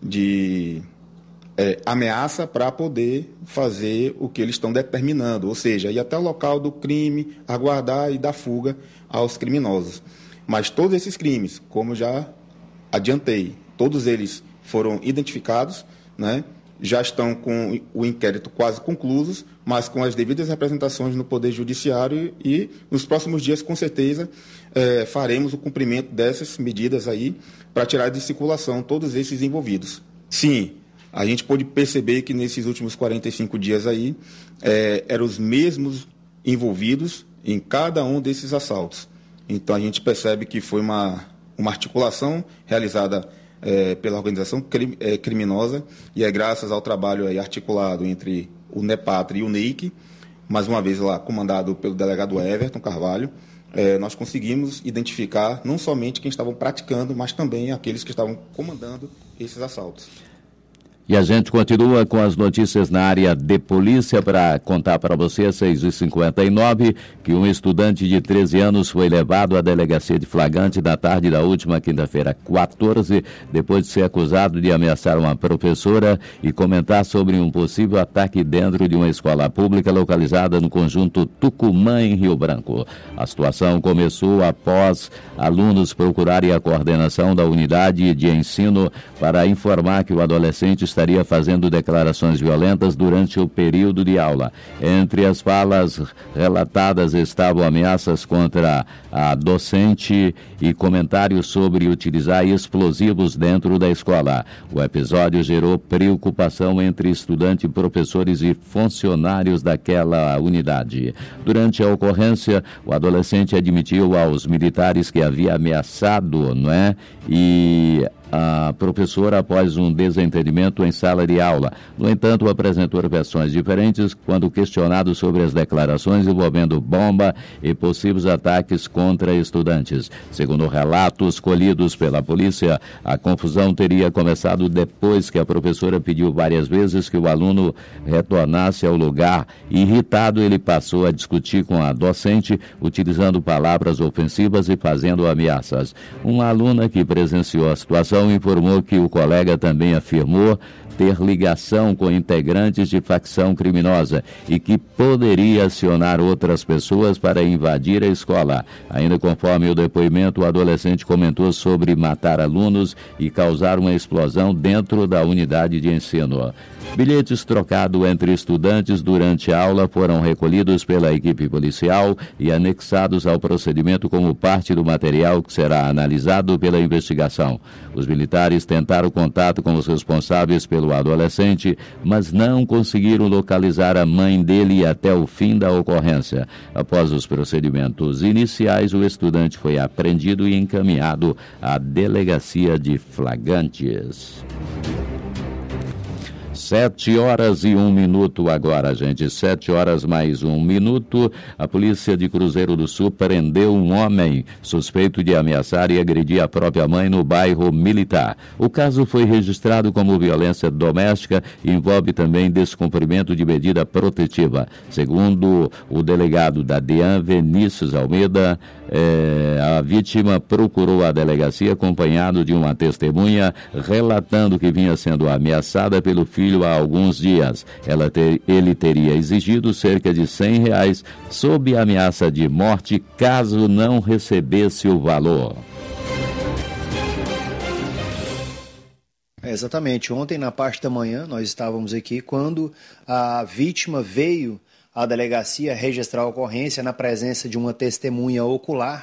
ameaça para poder fazer o que eles estão determinando, ou seja, ir até o local do crime, aguardar e dar fuga aos criminosos. Mas todos esses crimes, como já adiantei, todos eles foram identificados, né? Já estão com o inquérito quase conclusos, mas com as devidas representações no Poder Judiciário, e nos próximos dias, com certeza, faremos o cumprimento dessas medidas aí para tirar de circulação todos esses envolvidos. Sim, a gente pôde perceber que nesses últimos 45 dias aí eram os mesmos envolvidos em cada um desses assaltos. Então a gente percebe que foi uma articulação realizada pela organização criminosa, e é graças ao trabalho aí articulado entre o NEPATRE e o NEIC, mais uma vez lá comandado pelo delegado Everton Carvalho, nós conseguimos identificar não somente quem estavam praticando, mas também aqueles que estavam comandando esses assaltos. E a gente continua com as notícias na área de polícia para contar para você, às 6h59, que um estudante de 13 anos foi levado à delegacia de flagrante na tarde da última quinta-feira, 14, depois de ser acusado de ameaçar uma professora e comentar sobre um possível ataque dentro de uma escola pública localizada no conjunto Tucumã, em Rio Branco. A situação começou após alunos procurarem a coordenação da unidade de ensino para informar que o adolescente estaria fazendo declarações violentas durante o período de aula. Entre as falas relatadas estavam ameaças contra a docente e comentários sobre utilizar explosivos dentro da escola. O episódio gerou preocupação entre estudantes, professores e funcionários daquela unidade. Durante a ocorrência, o adolescente admitiu aos militares que havia ameaçado, e a professora após um desentendimento em sala de aula. No entanto, apresentou versões diferentes quando questionado sobre as declarações envolvendo bomba e possíveis ataques contra estudantes. Segundo relatos colhidos pela polícia, a confusão teria começado depois que a professora pediu várias vezes que o aluno retornasse ao lugar. Irritado, ele passou a discutir com a docente, utilizando palavras ofensivas e fazendo ameaças. Uma aluna que presenciou a situação informou que o colega também afirmou ter ligação com integrantes de facção criminosa e que poderia acionar outras pessoas para invadir a escola. Ainda conforme o depoimento, o adolescente comentou sobre matar alunos e causar uma explosão dentro da unidade de ensino. Bilhetes trocados entre estudantes durante a aula foram recolhidos pela equipe policial e anexados ao procedimento como parte do material que será analisado pela investigação. Os militares tentaram contato com os responsáveis pelo adolescente, mas não conseguiram localizar a mãe dele até o fim da ocorrência. Após os procedimentos iniciais, o estudante foi apreendido e encaminhado à delegacia de flagrantes. 7h01 agora, gente. 7h mais 1 minuto. A polícia de Cruzeiro do Sul prendeu um homem suspeito de ameaçar e agredir a própria mãe no bairro Militar. O caso foi registrado como violência doméstica e envolve também descumprimento de medida protetiva. Segundo o delegado da DEAN, Vinícius Almeida, a vítima procurou a delegacia acompanhado de uma testemunha relatando que vinha sendo ameaçada pelo filho há alguns dias. Ele teria exigido cerca de R$100 sob ameaça de morte caso não recebesse o valor. Exatamente. Ontem, na parte da manhã, nós estávamos aqui quando a vítima veio à delegacia registrar a ocorrência na presença de uma testemunha ocular,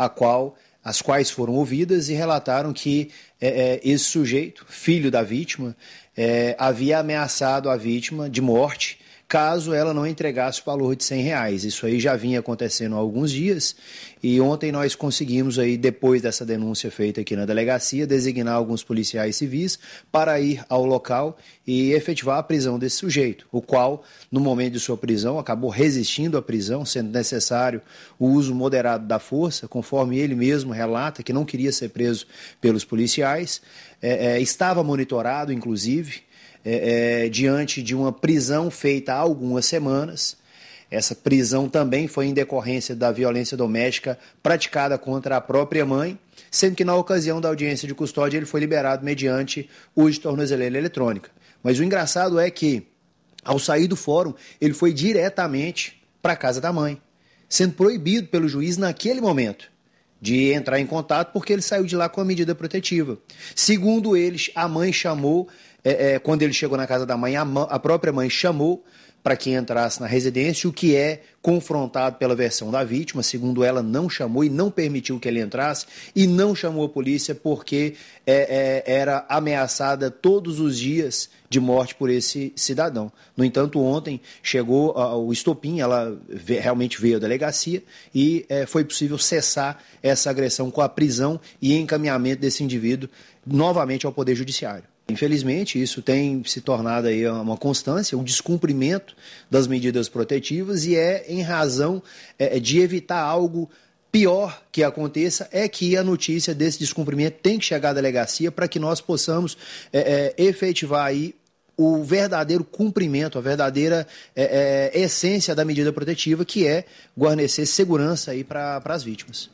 as quais foram ouvidas e relataram que esse sujeito, filho da vítima, havia ameaçado a vítima de morte caso ela não entregasse o valor de R$100. Isso aí já vinha acontecendo há alguns dias e ontem nós conseguimos, aí, depois dessa denúncia feita aqui na delegacia, designar alguns policiais civis para ir ao local e efetivar a prisão desse sujeito, o qual, no momento de sua prisão, acabou resistindo à prisão, sendo necessário o uso moderado da força, conforme ele mesmo relata que não queria ser preso pelos policiais, estava monitorado, inclusive, diante de uma prisão feita há algumas semanas. Essa prisão também foi em decorrência da violência doméstica praticada contra a própria mãe, sendo que na ocasião da audiência de custódia ele foi liberado mediante uso de tornozeleira eletrônica. Mas o engraçado é que, ao sair do fórum, ele foi diretamente para a casa da mãe, sendo proibido pelo juiz naquele momento de entrar em contato porque ele saiu de lá com a medida protetiva. Segundo eles, a mãe chamou, quando ele chegou na casa da mãe, a própria mãe chamou para que entrasse na residência, o que é confrontado pela versão da vítima. Segundo ela, não chamou e não permitiu que ele entrasse e não chamou a polícia porque era ameaçada todos os dias de morte por esse cidadão. No entanto, ontem chegou o estopim, ela realmente veio à delegacia e foi possível cessar essa agressão com a prisão e encaminhamento desse indivíduo novamente ao Poder Judiciário. Infelizmente, isso tem se tornado aí uma constância, o descumprimento das medidas protetivas, e em razão de evitar algo pior que aconteça, é que a notícia desse descumprimento tem que chegar à delegacia para que nós possamos efetivar aí o verdadeiro cumprimento, a verdadeira essência da medida protetiva, que é guarnecer segurança aí para as vítimas.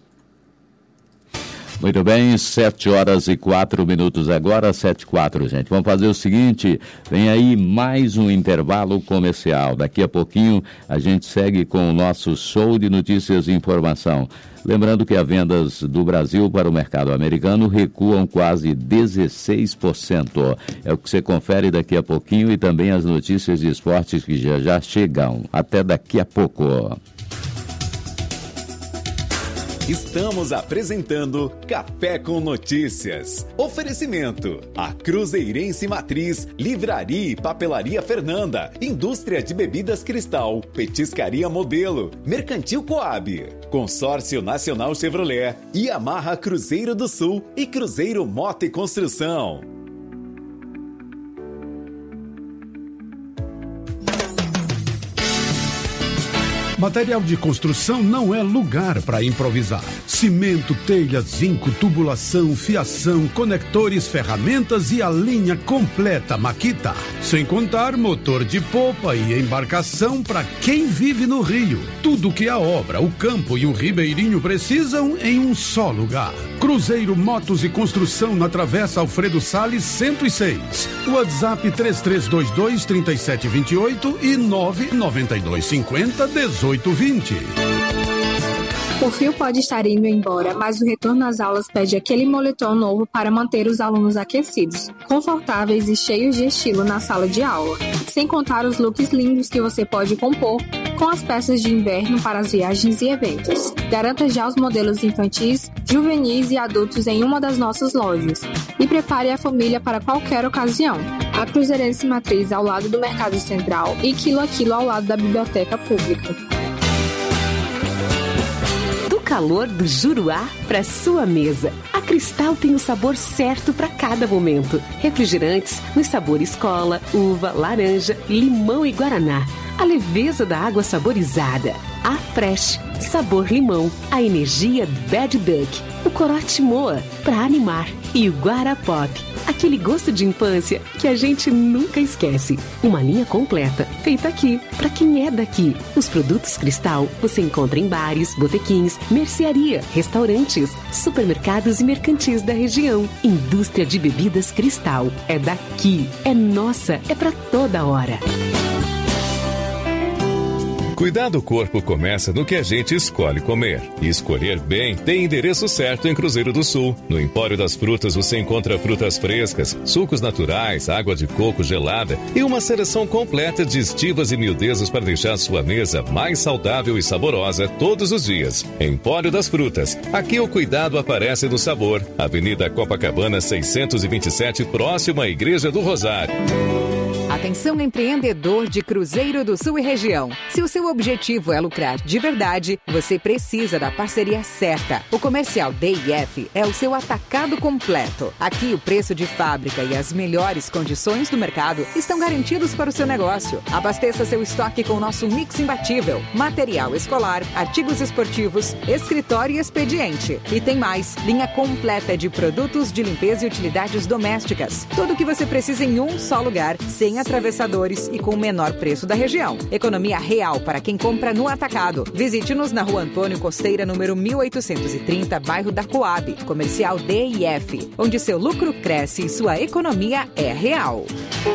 Muito bem, 7h04 agora, 7h04, gente. Vamos fazer o seguinte, vem aí mais um intervalo comercial. Daqui a pouquinho a gente segue com o nosso show de notícias e informação. Lembrando que as vendas do Brasil para o mercado americano recuam quase 16%. É o que você confere daqui a pouquinho e também as notícias de esportes que já chegam. Até daqui a pouco. Estamos apresentando Café com Notícias. Oferecimento: a Cruzeirense Matriz, Livraria e Papelaria Fernanda, Indústria de Bebidas Cristal, Petiscaria Modelo, Mercantil Coab, Consórcio Nacional Chevrolet, Yamaha Cruzeiro do Sul e Cruzeiro Moto e Construção. Material de construção não é lugar para improvisar. Cimento, telha, zinco, tubulação, fiação, conectores, ferramentas e a linha completa Makita. Sem contar motor de popa e embarcação para quem vive no Rio. Tudo que a obra, o campo e o ribeirinho precisam em um só lugar. Cruzeiro Motos e Construção na Travessa Alfredo Salles 106. WhatsApp 3322-3728 e 99250-1820. O frio pode estar indo embora, mas o retorno às aulas pede aquele moletom novo para manter os alunos aquecidos, confortáveis e cheios de estilo na sala de aula. Sem contar os looks lindos que você pode compor com as peças de inverno para as viagens e eventos. Garanta já os modelos infantis, juvenis e adultos em uma das nossas lojas. E prepare a família para qualquer ocasião. A Cruzeirense Matriz ao lado do Mercado Central e Quilo a Quilo ao lado da Biblioteca Pública. calor do Juruá para sua mesa. A Cristal tem o sabor certo para cada momento. Refrigerantes nos sabores cola, uva, laranja, limão e guaraná. A leveza da água saborizada. A Fresh, sabor limão. A energia Bad Duck. O Corote Moa, para animar. E o Guarapop, aquele gosto de infância que a gente nunca esquece. Uma linha completa, feita aqui, para quem é daqui. Os produtos Cristal você encontra em bares, botequins, mercearia, restaurantes, supermercados e mercantis da região. Indústria de bebidas Cristal. É daqui, é nossa, é para toda hora. Cuidar do corpo começa no que a gente escolhe comer. E escolher bem tem endereço certo em Cruzeiro do Sul. No Empório das Frutas você encontra frutas frescas, sucos naturais, água de coco gelada e uma seleção completa de estivas e miudezas para deixar sua mesa mais saudável e saborosa todos os dias. Empório das Frutas. Aqui o cuidado aparece no sabor. Avenida Copacabana 627, próximo à Igreja do Rosário. Atenção empreendedor de Cruzeiro do Sul e região. Se o seu objetivo é lucrar de verdade, você precisa da parceria certa. O Comercial DIF é o seu atacado completo. Aqui o preço de fábrica e as melhores condições do mercado estão garantidos para o seu negócio. Abasteça seu estoque com o nosso mix imbatível. Material escolar, artigos esportivos, escritório e expediente. E tem mais, linha completa de produtos de limpeza e utilidades domésticas. Tudo o que você precisa em um só lugar, sem atravessadores e com o menor preço da região. Economia real para quem compra no atacado. Visite-nos na Rua Antônio Costeira, número 1830, bairro da Coab. Comercial DIF, onde seu lucro cresce e sua economia é real.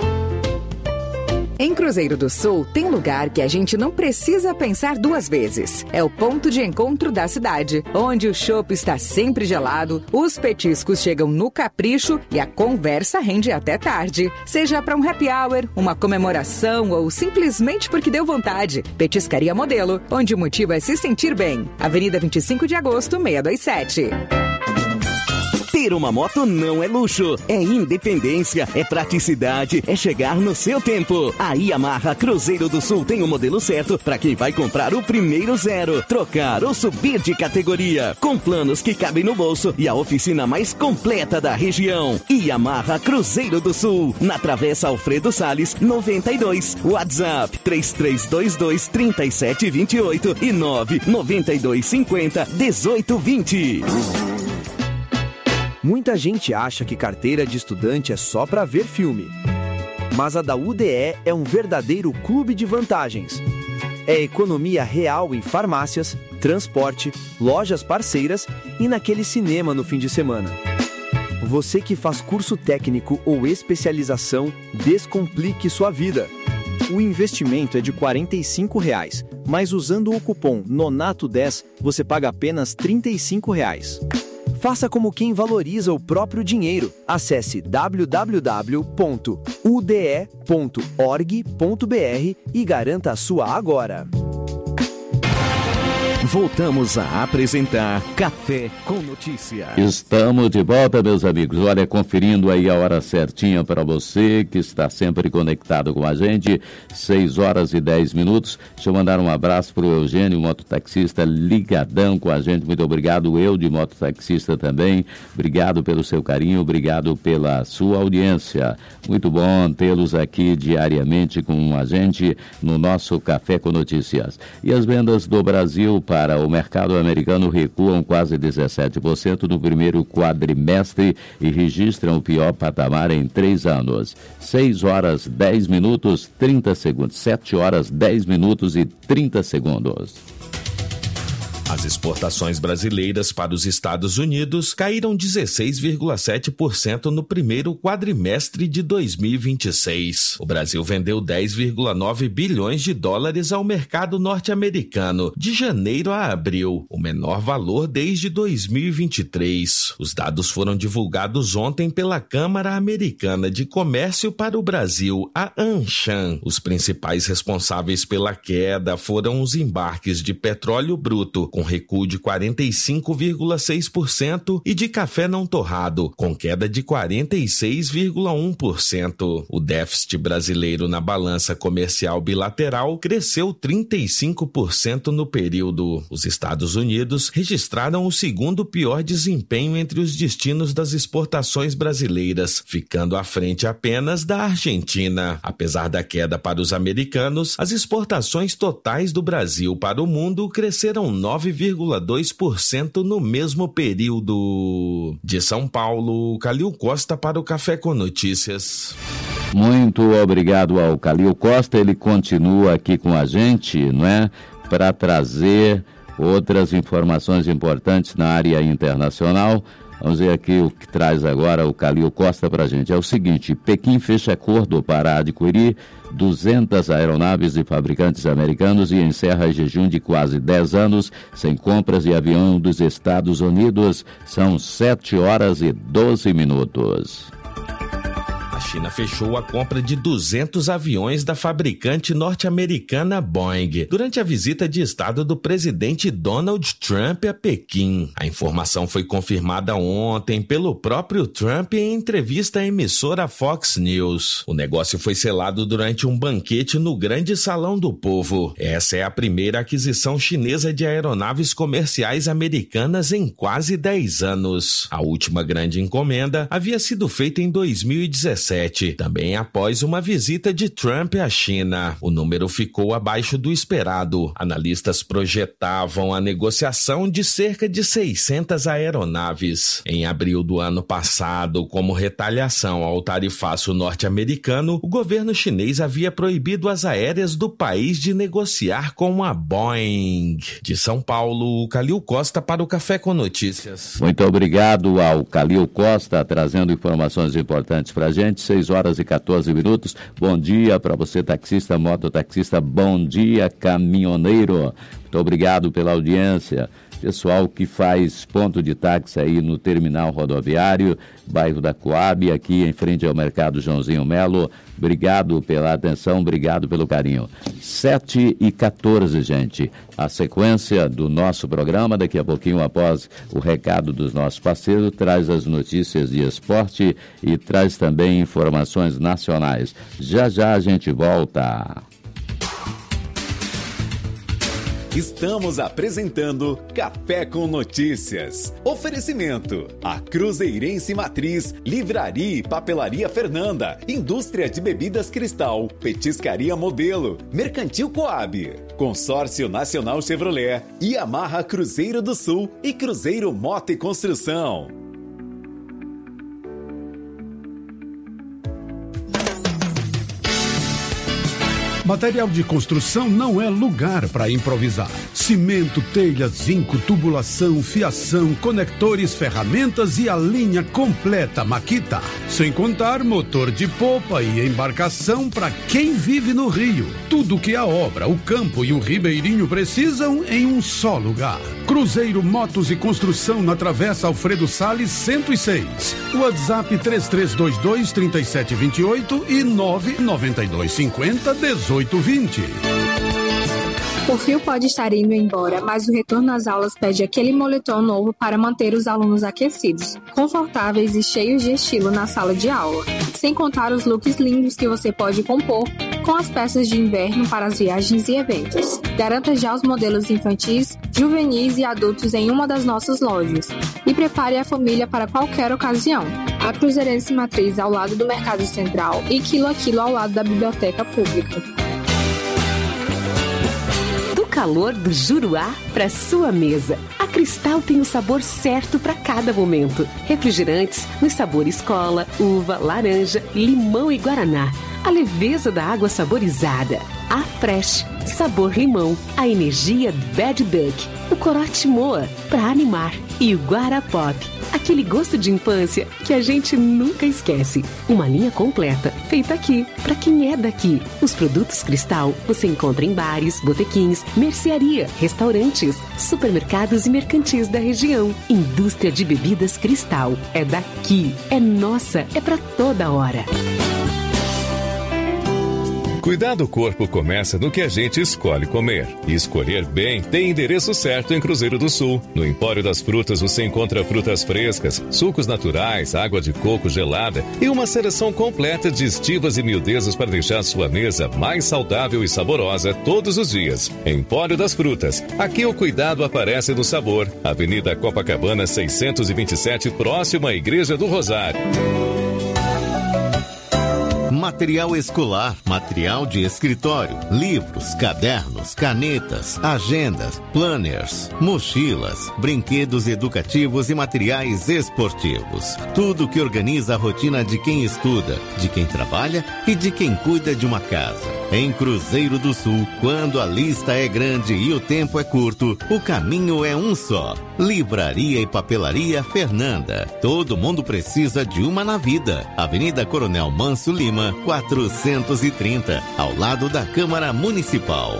Em Cruzeiro do Sul, tem lugar que a gente não precisa pensar duas vezes. É o ponto de encontro da cidade, onde o chopp está sempre gelado, os petiscos chegam no capricho e a conversa rende até tarde. Seja para um happy hour, uma comemoração ou simplesmente porque deu vontade. Petiscaria Modelo, onde o motivo é se sentir bem. Avenida 25 de Agosto, 627. Ter uma moto não é luxo, é independência, é praticidade, é chegar no seu tempo. A Yamaha Cruzeiro do Sul tem o modelo certo para quem vai comprar o primeiro zero, trocar ou subir de categoria, com planos que cabem no bolso e a oficina mais completa da região. Yamaha Cruzeiro do Sul, na Travessa Alfredo Salles, 92. WhatsApp 3322-3728 e 99250-1820. Muita gente acha que carteira de estudante é só para ver filme. Mas a da UDE é um verdadeiro clube de vantagens. É economia real em farmácias, transporte, lojas parceiras e naquele cinema no fim de semana. Você que faz curso técnico ou especialização, descomplique sua vida. O investimento é de R$ 45, mas usando o cupom NONATO10 você paga apenas R$ 35. Faça como quem valoriza o próprio dinheiro. Acesse www.ude.org.br e garanta a sua agora. Voltamos a apresentar Café com Notícia. Estamos de volta, meus amigos. Olha, conferindo aí a hora certinha para você que está sempre conectado com a gente, 6h10. Deixa eu mandar um abraço para o Eugênio, mototaxista, ligadão com a gente. Muito obrigado, eu de mototaxista também. Obrigado pelo seu carinho, obrigado pela sua audiência. Muito bom tê-los aqui diariamente com a gente no nosso Café com Notícias. E as vendas do Brasil para o mercado americano recuam quase 17% no primeiro quadrimestre e registram o pior patamar em 3 anos. 6h10, 30 segundos. 7h10 e 30 segundos. As exportações brasileiras para os Estados Unidos caíram 16,7% no primeiro quadrimestre de 2026. O Brasil vendeu 10,9 bilhões de dólares ao mercado norte-americano de janeiro a abril, o menor valor desde 2023. Os dados foram divulgados ontem pela Câmara Americana de Comércio para o Brasil, a ANCHAM. Os principais responsáveis pela queda foram os embarques de petróleo bruto, com com recuo de 45,6%, e de café não torrado, com queda de 46,1%. O déficit brasileiro na balança comercial bilateral cresceu 35% no período. Os Estados Unidos registraram o segundo pior desempenho entre os destinos das exportações brasileiras, ficando à frente apenas da Argentina. Apesar da queda para os americanos, as exportações totais do Brasil para o mundo cresceram 9,2% no mesmo período. De São Paulo, Calil Costa para o Café com Notícias. Muito obrigado ao Calil Costa, ele continua aqui com a gente, não é? Para trazer outras informações importantes na área internacional. Vamos ver aqui o que traz agora o Calil Costa para a gente. É o seguinte: Pequim fecha acordo para adquirir 200 aeronaves de fabricantes americanos e encerra jejum de quase 10 anos sem compras de avião dos Estados Unidos. São 7h12. A China fechou a compra de 200 aviões da fabricante norte-americana Boeing durante a visita de estado do presidente Donald Trump a Pequim. A informação foi confirmada ontem pelo próprio Trump em entrevista à emissora Fox News. O negócio foi selado durante um banquete no Grande Salão do Povo. Essa é a primeira aquisição chinesa de aeronaves comerciais americanas em quase 10 anos. A última grande encomenda havia sido feita em 2017. Também após uma visita de Trump à China. O número ficou abaixo do esperado. Analistas projetavam a negociação de cerca de 600 aeronaves. Em abril do ano passado, como retaliação ao tarifaço norte-americano, o governo chinês havia proibido as aéreas do país de negociar com a Boeing. De São Paulo, Calil Costa para o Café com Notícias. Muito obrigado ao Calil Costa, trazendo informações importantes para a gente. 6h14. Bom dia para você, taxista, mototaxista. Bom dia, caminhoneiro. Muito obrigado pela audiência. Pessoal que faz ponto de táxi aí no terminal rodoviário, bairro da Coab, aqui em frente ao mercado Joãozinho Melo. Obrigado pela atenção, obrigado pelo carinho. 7h14, gente. A sequência do nosso programa, daqui a pouquinho, após o recado dos nossos parceiros, traz as notícias de esporte e traz também informações nacionais. Já já a gente volta. Estamos apresentando Café com Notícias. Oferecimento: a Cruzeirense Matriz, Livraria e Papelaria Fernanda, Indústria de Bebidas Cristal, Petiscaria Modelo, Mercantil Coab, Consórcio Nacional Chevrolet, Yamaha Cruzeiro do Sul e Cruzeiro Moto e Construção. Material de construção não é lugar para improvisar. Cimento, telha, zinco, tubulação, fiação, conectores, ferramentas e a linha completa Makita. Sem contar motor de popa e embarcação para quem vive no Rio. Tudo que a obra, o campo e o ribeirinho precisam em um só lugar. Cruzeiro Motos e Construção na Travessa Alfredo Salles 106. WhatsApp 3322-3728 e 99250-1820. O frio pode estar indo embora, mas o retorno às aulas pede aquele moletom novo para manter os alunos aquecidos, confortáveis e cheios de estilo na sala de aula. Sem contar os looks lindos que você pode compor com as peças de inverno para as viagens e eventos. Garanta já os modelos infantis, juvenis e adultos em uma das nossas lojas. E prepare a família para qualquer ocasião. A Cruzeirense Matriz ao lado do Mercado Central e Quilo a Quilo ao lado da Biblioteca Pública. Calor do Juruá para sua mesa. A Cristal tem o sabor certo para cada momento. Refrigerantes nos sabores cola, uva, laranja, limão e guaraná. A leveza da água saborizada. A Fresh, sabor limão. A energia Bad Duck. O corote Moa, para animar. E o Guarapop, aquele gosto de infância que a gente nunca esquece. Uma linha completa, feita aqui, para quem é daqui. Os produtos Cristal você encontra em bares, botequins, mercearia, restaurantes, supermercados e mercantis da região. Indústria de Bebidas Cristal. É daqui, é nossa, é para toda hora. Cuidar do corpo começa no que a gente escolhe comer. E escolher bem tem endereço certo em Cruzeiro do Sul. No Empório das Frutas você encontra frutas frescas, sucos naturais, água de coco gelada e uma seleção completa de estivas e miudezas para deixar sua mesa mais saudável e saborosa todos os dias. Empório das Frutas. Aqui o cuidado aparece no sabor. Avenida Copacabana 627, próxima à Igreja do Rosário. Material escolar, material de escritório, livros, cadernos, canetas, agendas, planners, mochilas, brinquedos educativos e materiais esportivos. Tudo que organiza a rotina de quem estuda, de quem trabalha e de quem cuida de uma casa. Em Cruzeiro do Sul, quando a lista é grande e o tempo é curto, o caminho é um só. Livraria e Papelaria Fernanda. Todo mundo precisa de uma na vida. Avenida Coronel Manso Lima, 430, ao lado da Câmara Municipal.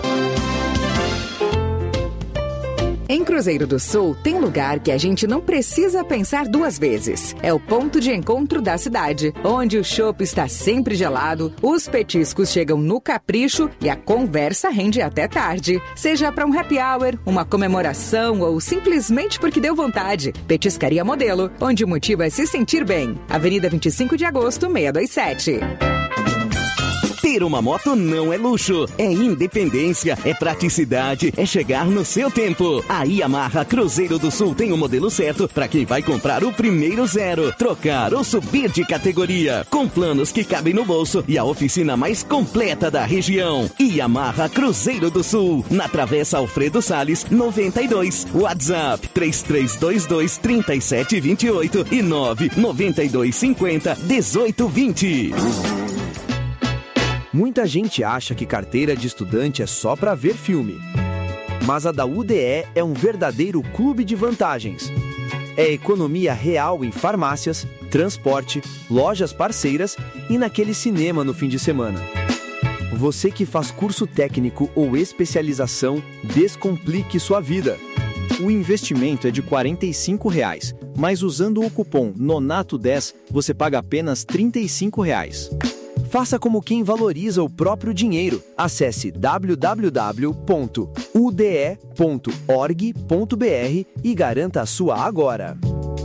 Em Cruzeiro do Sul, tem lugar que a gente não precisa pensar duas vezes. É o ponto de encontro da cidade, onde o chopp está sempre gelado, os petiscos chegam no capricho e a conversa rende até tarde. Seja para um happy hour, uma comemoração ou simplesmente porque deu vontade. Petiscaria Modelo, onde o motivo é se sentir bem. Avenida 25 de Agosto, 627. Ter uma moto não é luxo, é independência, é praticidade, é chegar no seu tempo. A Yamaha Cruzeiro do Sul tem o modelo certo para quem vai comprar o primeiro zero, trocar ou subir de categoria, com planos que cabem no bolso e a oficina mais completa da região. Yamaha Cruzeiro do Sul, na Travessa Alfredo Salles, 92. WhatsApp 3322-3728 e 99250-1820. Muita gente acha que carteira de estudante é só para ver filme. Mas a da UDE é um verdadeiro clube de vantagens. É economia real em farmácias, transporte, lojas parceiras e naquele cinema no fim de semana. Você que faz curso técnico ou especialização, descomplique sua vida. O investimento é de R$ 45, mas usando o cupom NONATO10 você paga apenas R$ 35. Faça como quem valoriza o próprio dinheiro. Acesse www.ude.org.br e garanta a sua agora.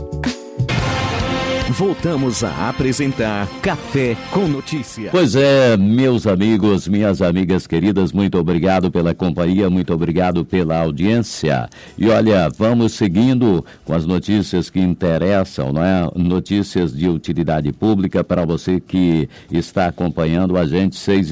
Voltamos a apresentar Café com Notícia. Pois é, meus amigos, minhas amigas queridas, muito obrigado pela companhia, muito obrigado pela audiência. E olha, vamos seguindo com as notícias que interessam, não é? Notícias de utilidade pública para você que está acompanhando a gente,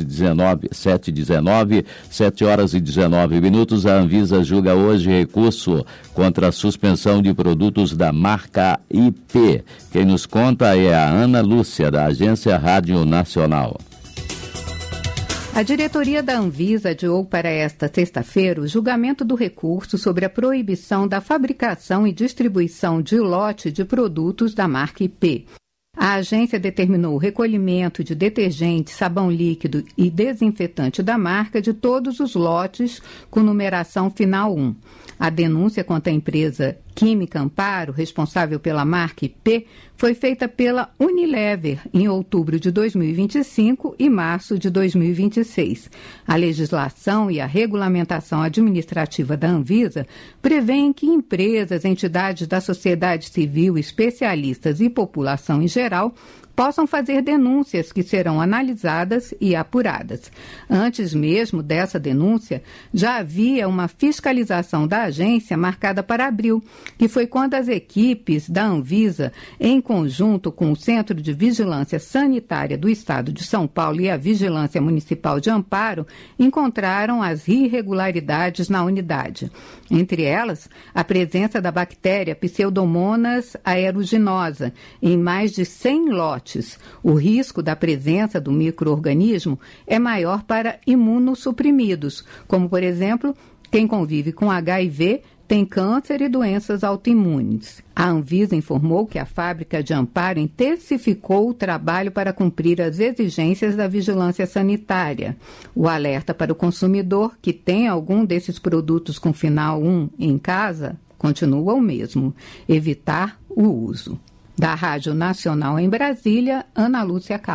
7 horas e 19 minutos. A Anvisa julga hoje recurso contra a suspensão de produtos da marca IP. Quem nos conta é a Ana Lúcia, da Agência Rádio Nacional. A diretoria da Anvisa adiou para esta sexta-feira o julgamento do recurso sobre a proibição da fabricação e distribuição de lote de produtos da marca IP. A agência determinou o recolhimento de detergente, sabão líquido e desinfetante da marca de todos os lotes com numeração final 1. A denúncia contra a empresa Química Amparo, responsável pela marca IP, foi feita pela Unilever em outubro de 2025 e março de 2026. A legislação e a regulamentação administrativa da Anvisa prevêem que empresas, entidades da sociedade civil, especialistas e população em geral possam fazer denúncias que serão analisadas e apuradas. Antes mesmo dessa denúncia, já havia uma fiscalização da agência marcada para abril, que foi quando as equipes da Anvisa, em conjunto com o Centro de Vigilância Sanitária do Estado de São Paulo e a Vigilância Municipal de Amparo, encontraram as irregularidades na unidade. Entre elas, a presença da bactéria Pseudomonas aeruginosa em mais de 100 lotes. O risco da presença do micro-organismo é maior para imunossuprimidos, como, por exemplo, quem convive com HIV, tem câncer e doenças autoimunes. A Anvisa informou que a fábrica de Amparo intensificou o trabalho para cumprir as exigências da vigilância sanitária. O alerta para o consumidor que tem algum desses produtos com final 1 em casa continua o mesmo: evitar o uso. Da Rádio Nacional em Brasília, Ana Lúcia Caldas.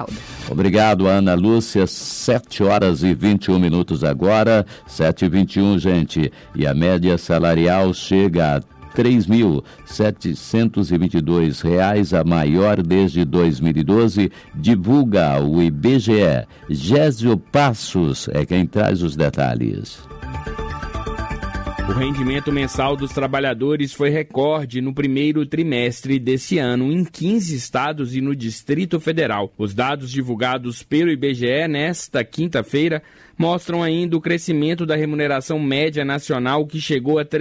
Obrigado, Ana Lúcia. 7 horas e 21 minutos agora, 7h21, gente. E a média salarial chega a R$ 3.722, a maior desde 2012, divulga o IBGE. Gésio Passos é quem traz os detalhes. O rendimento mensal dos trabalhadores foi recorde no primeiro trimestre desse ano em 15 estados e no Distrito Federal. Os dados divulgados pelo IBGE nesta quinta-feira mostram ainda o crescimento da remuneração média nacional, que chegou a R$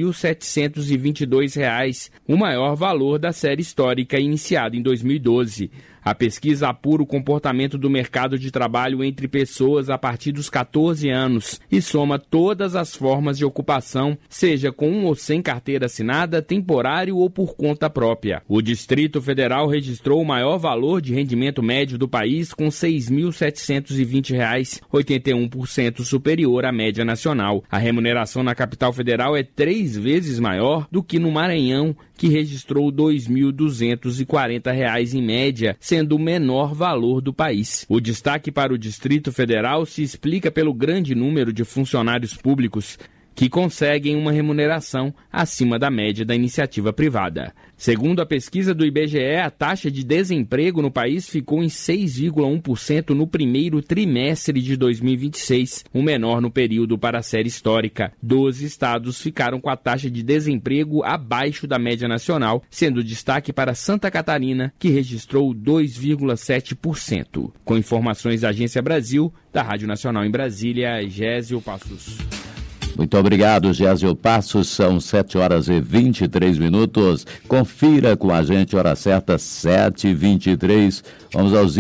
3.722, o maior valor da série histórica iniciada em 2012. A pesquisa apura o comportamento do mercado de trabalho entre pessoas a partir dos 14 anos e soma todas as formas de ocupação, seja com ou sem carteira assinada, temporário ou por conta própria. O Distrito Federal registrou o maior valor de rendimento médio do país, com R$ 6.720, 81% superior à média nacional. A remuneração na capital federal é 3 vezes maior do que no Maranhão, que registrou R$ 2.240 em média, sendo o menor valor do país. O destaque para o Distrito Federal se explica pelo grande número de funcionários públicos que conseguem uma remuneração acima da média da iniciativa privada. Segundo a pesquisa do IBGE, a taxa de desemprego no país ficou em 6,1% no primeiro trimestre de 2026, o menor no período para a série histórica. 12 estados ficaram com a taxa de desemprego abaixo da média nacional, sendo destaque para Santa Catarina, que registrou 2,7%. Com informações da Agência Brasil, da Rádio Nacional em Brasília, Gésio Passos. Muito obrigado, Gésio Passos. São 7 horas e 23 minutos. Confira com a gente, hora certa, 7h23. Vamos aos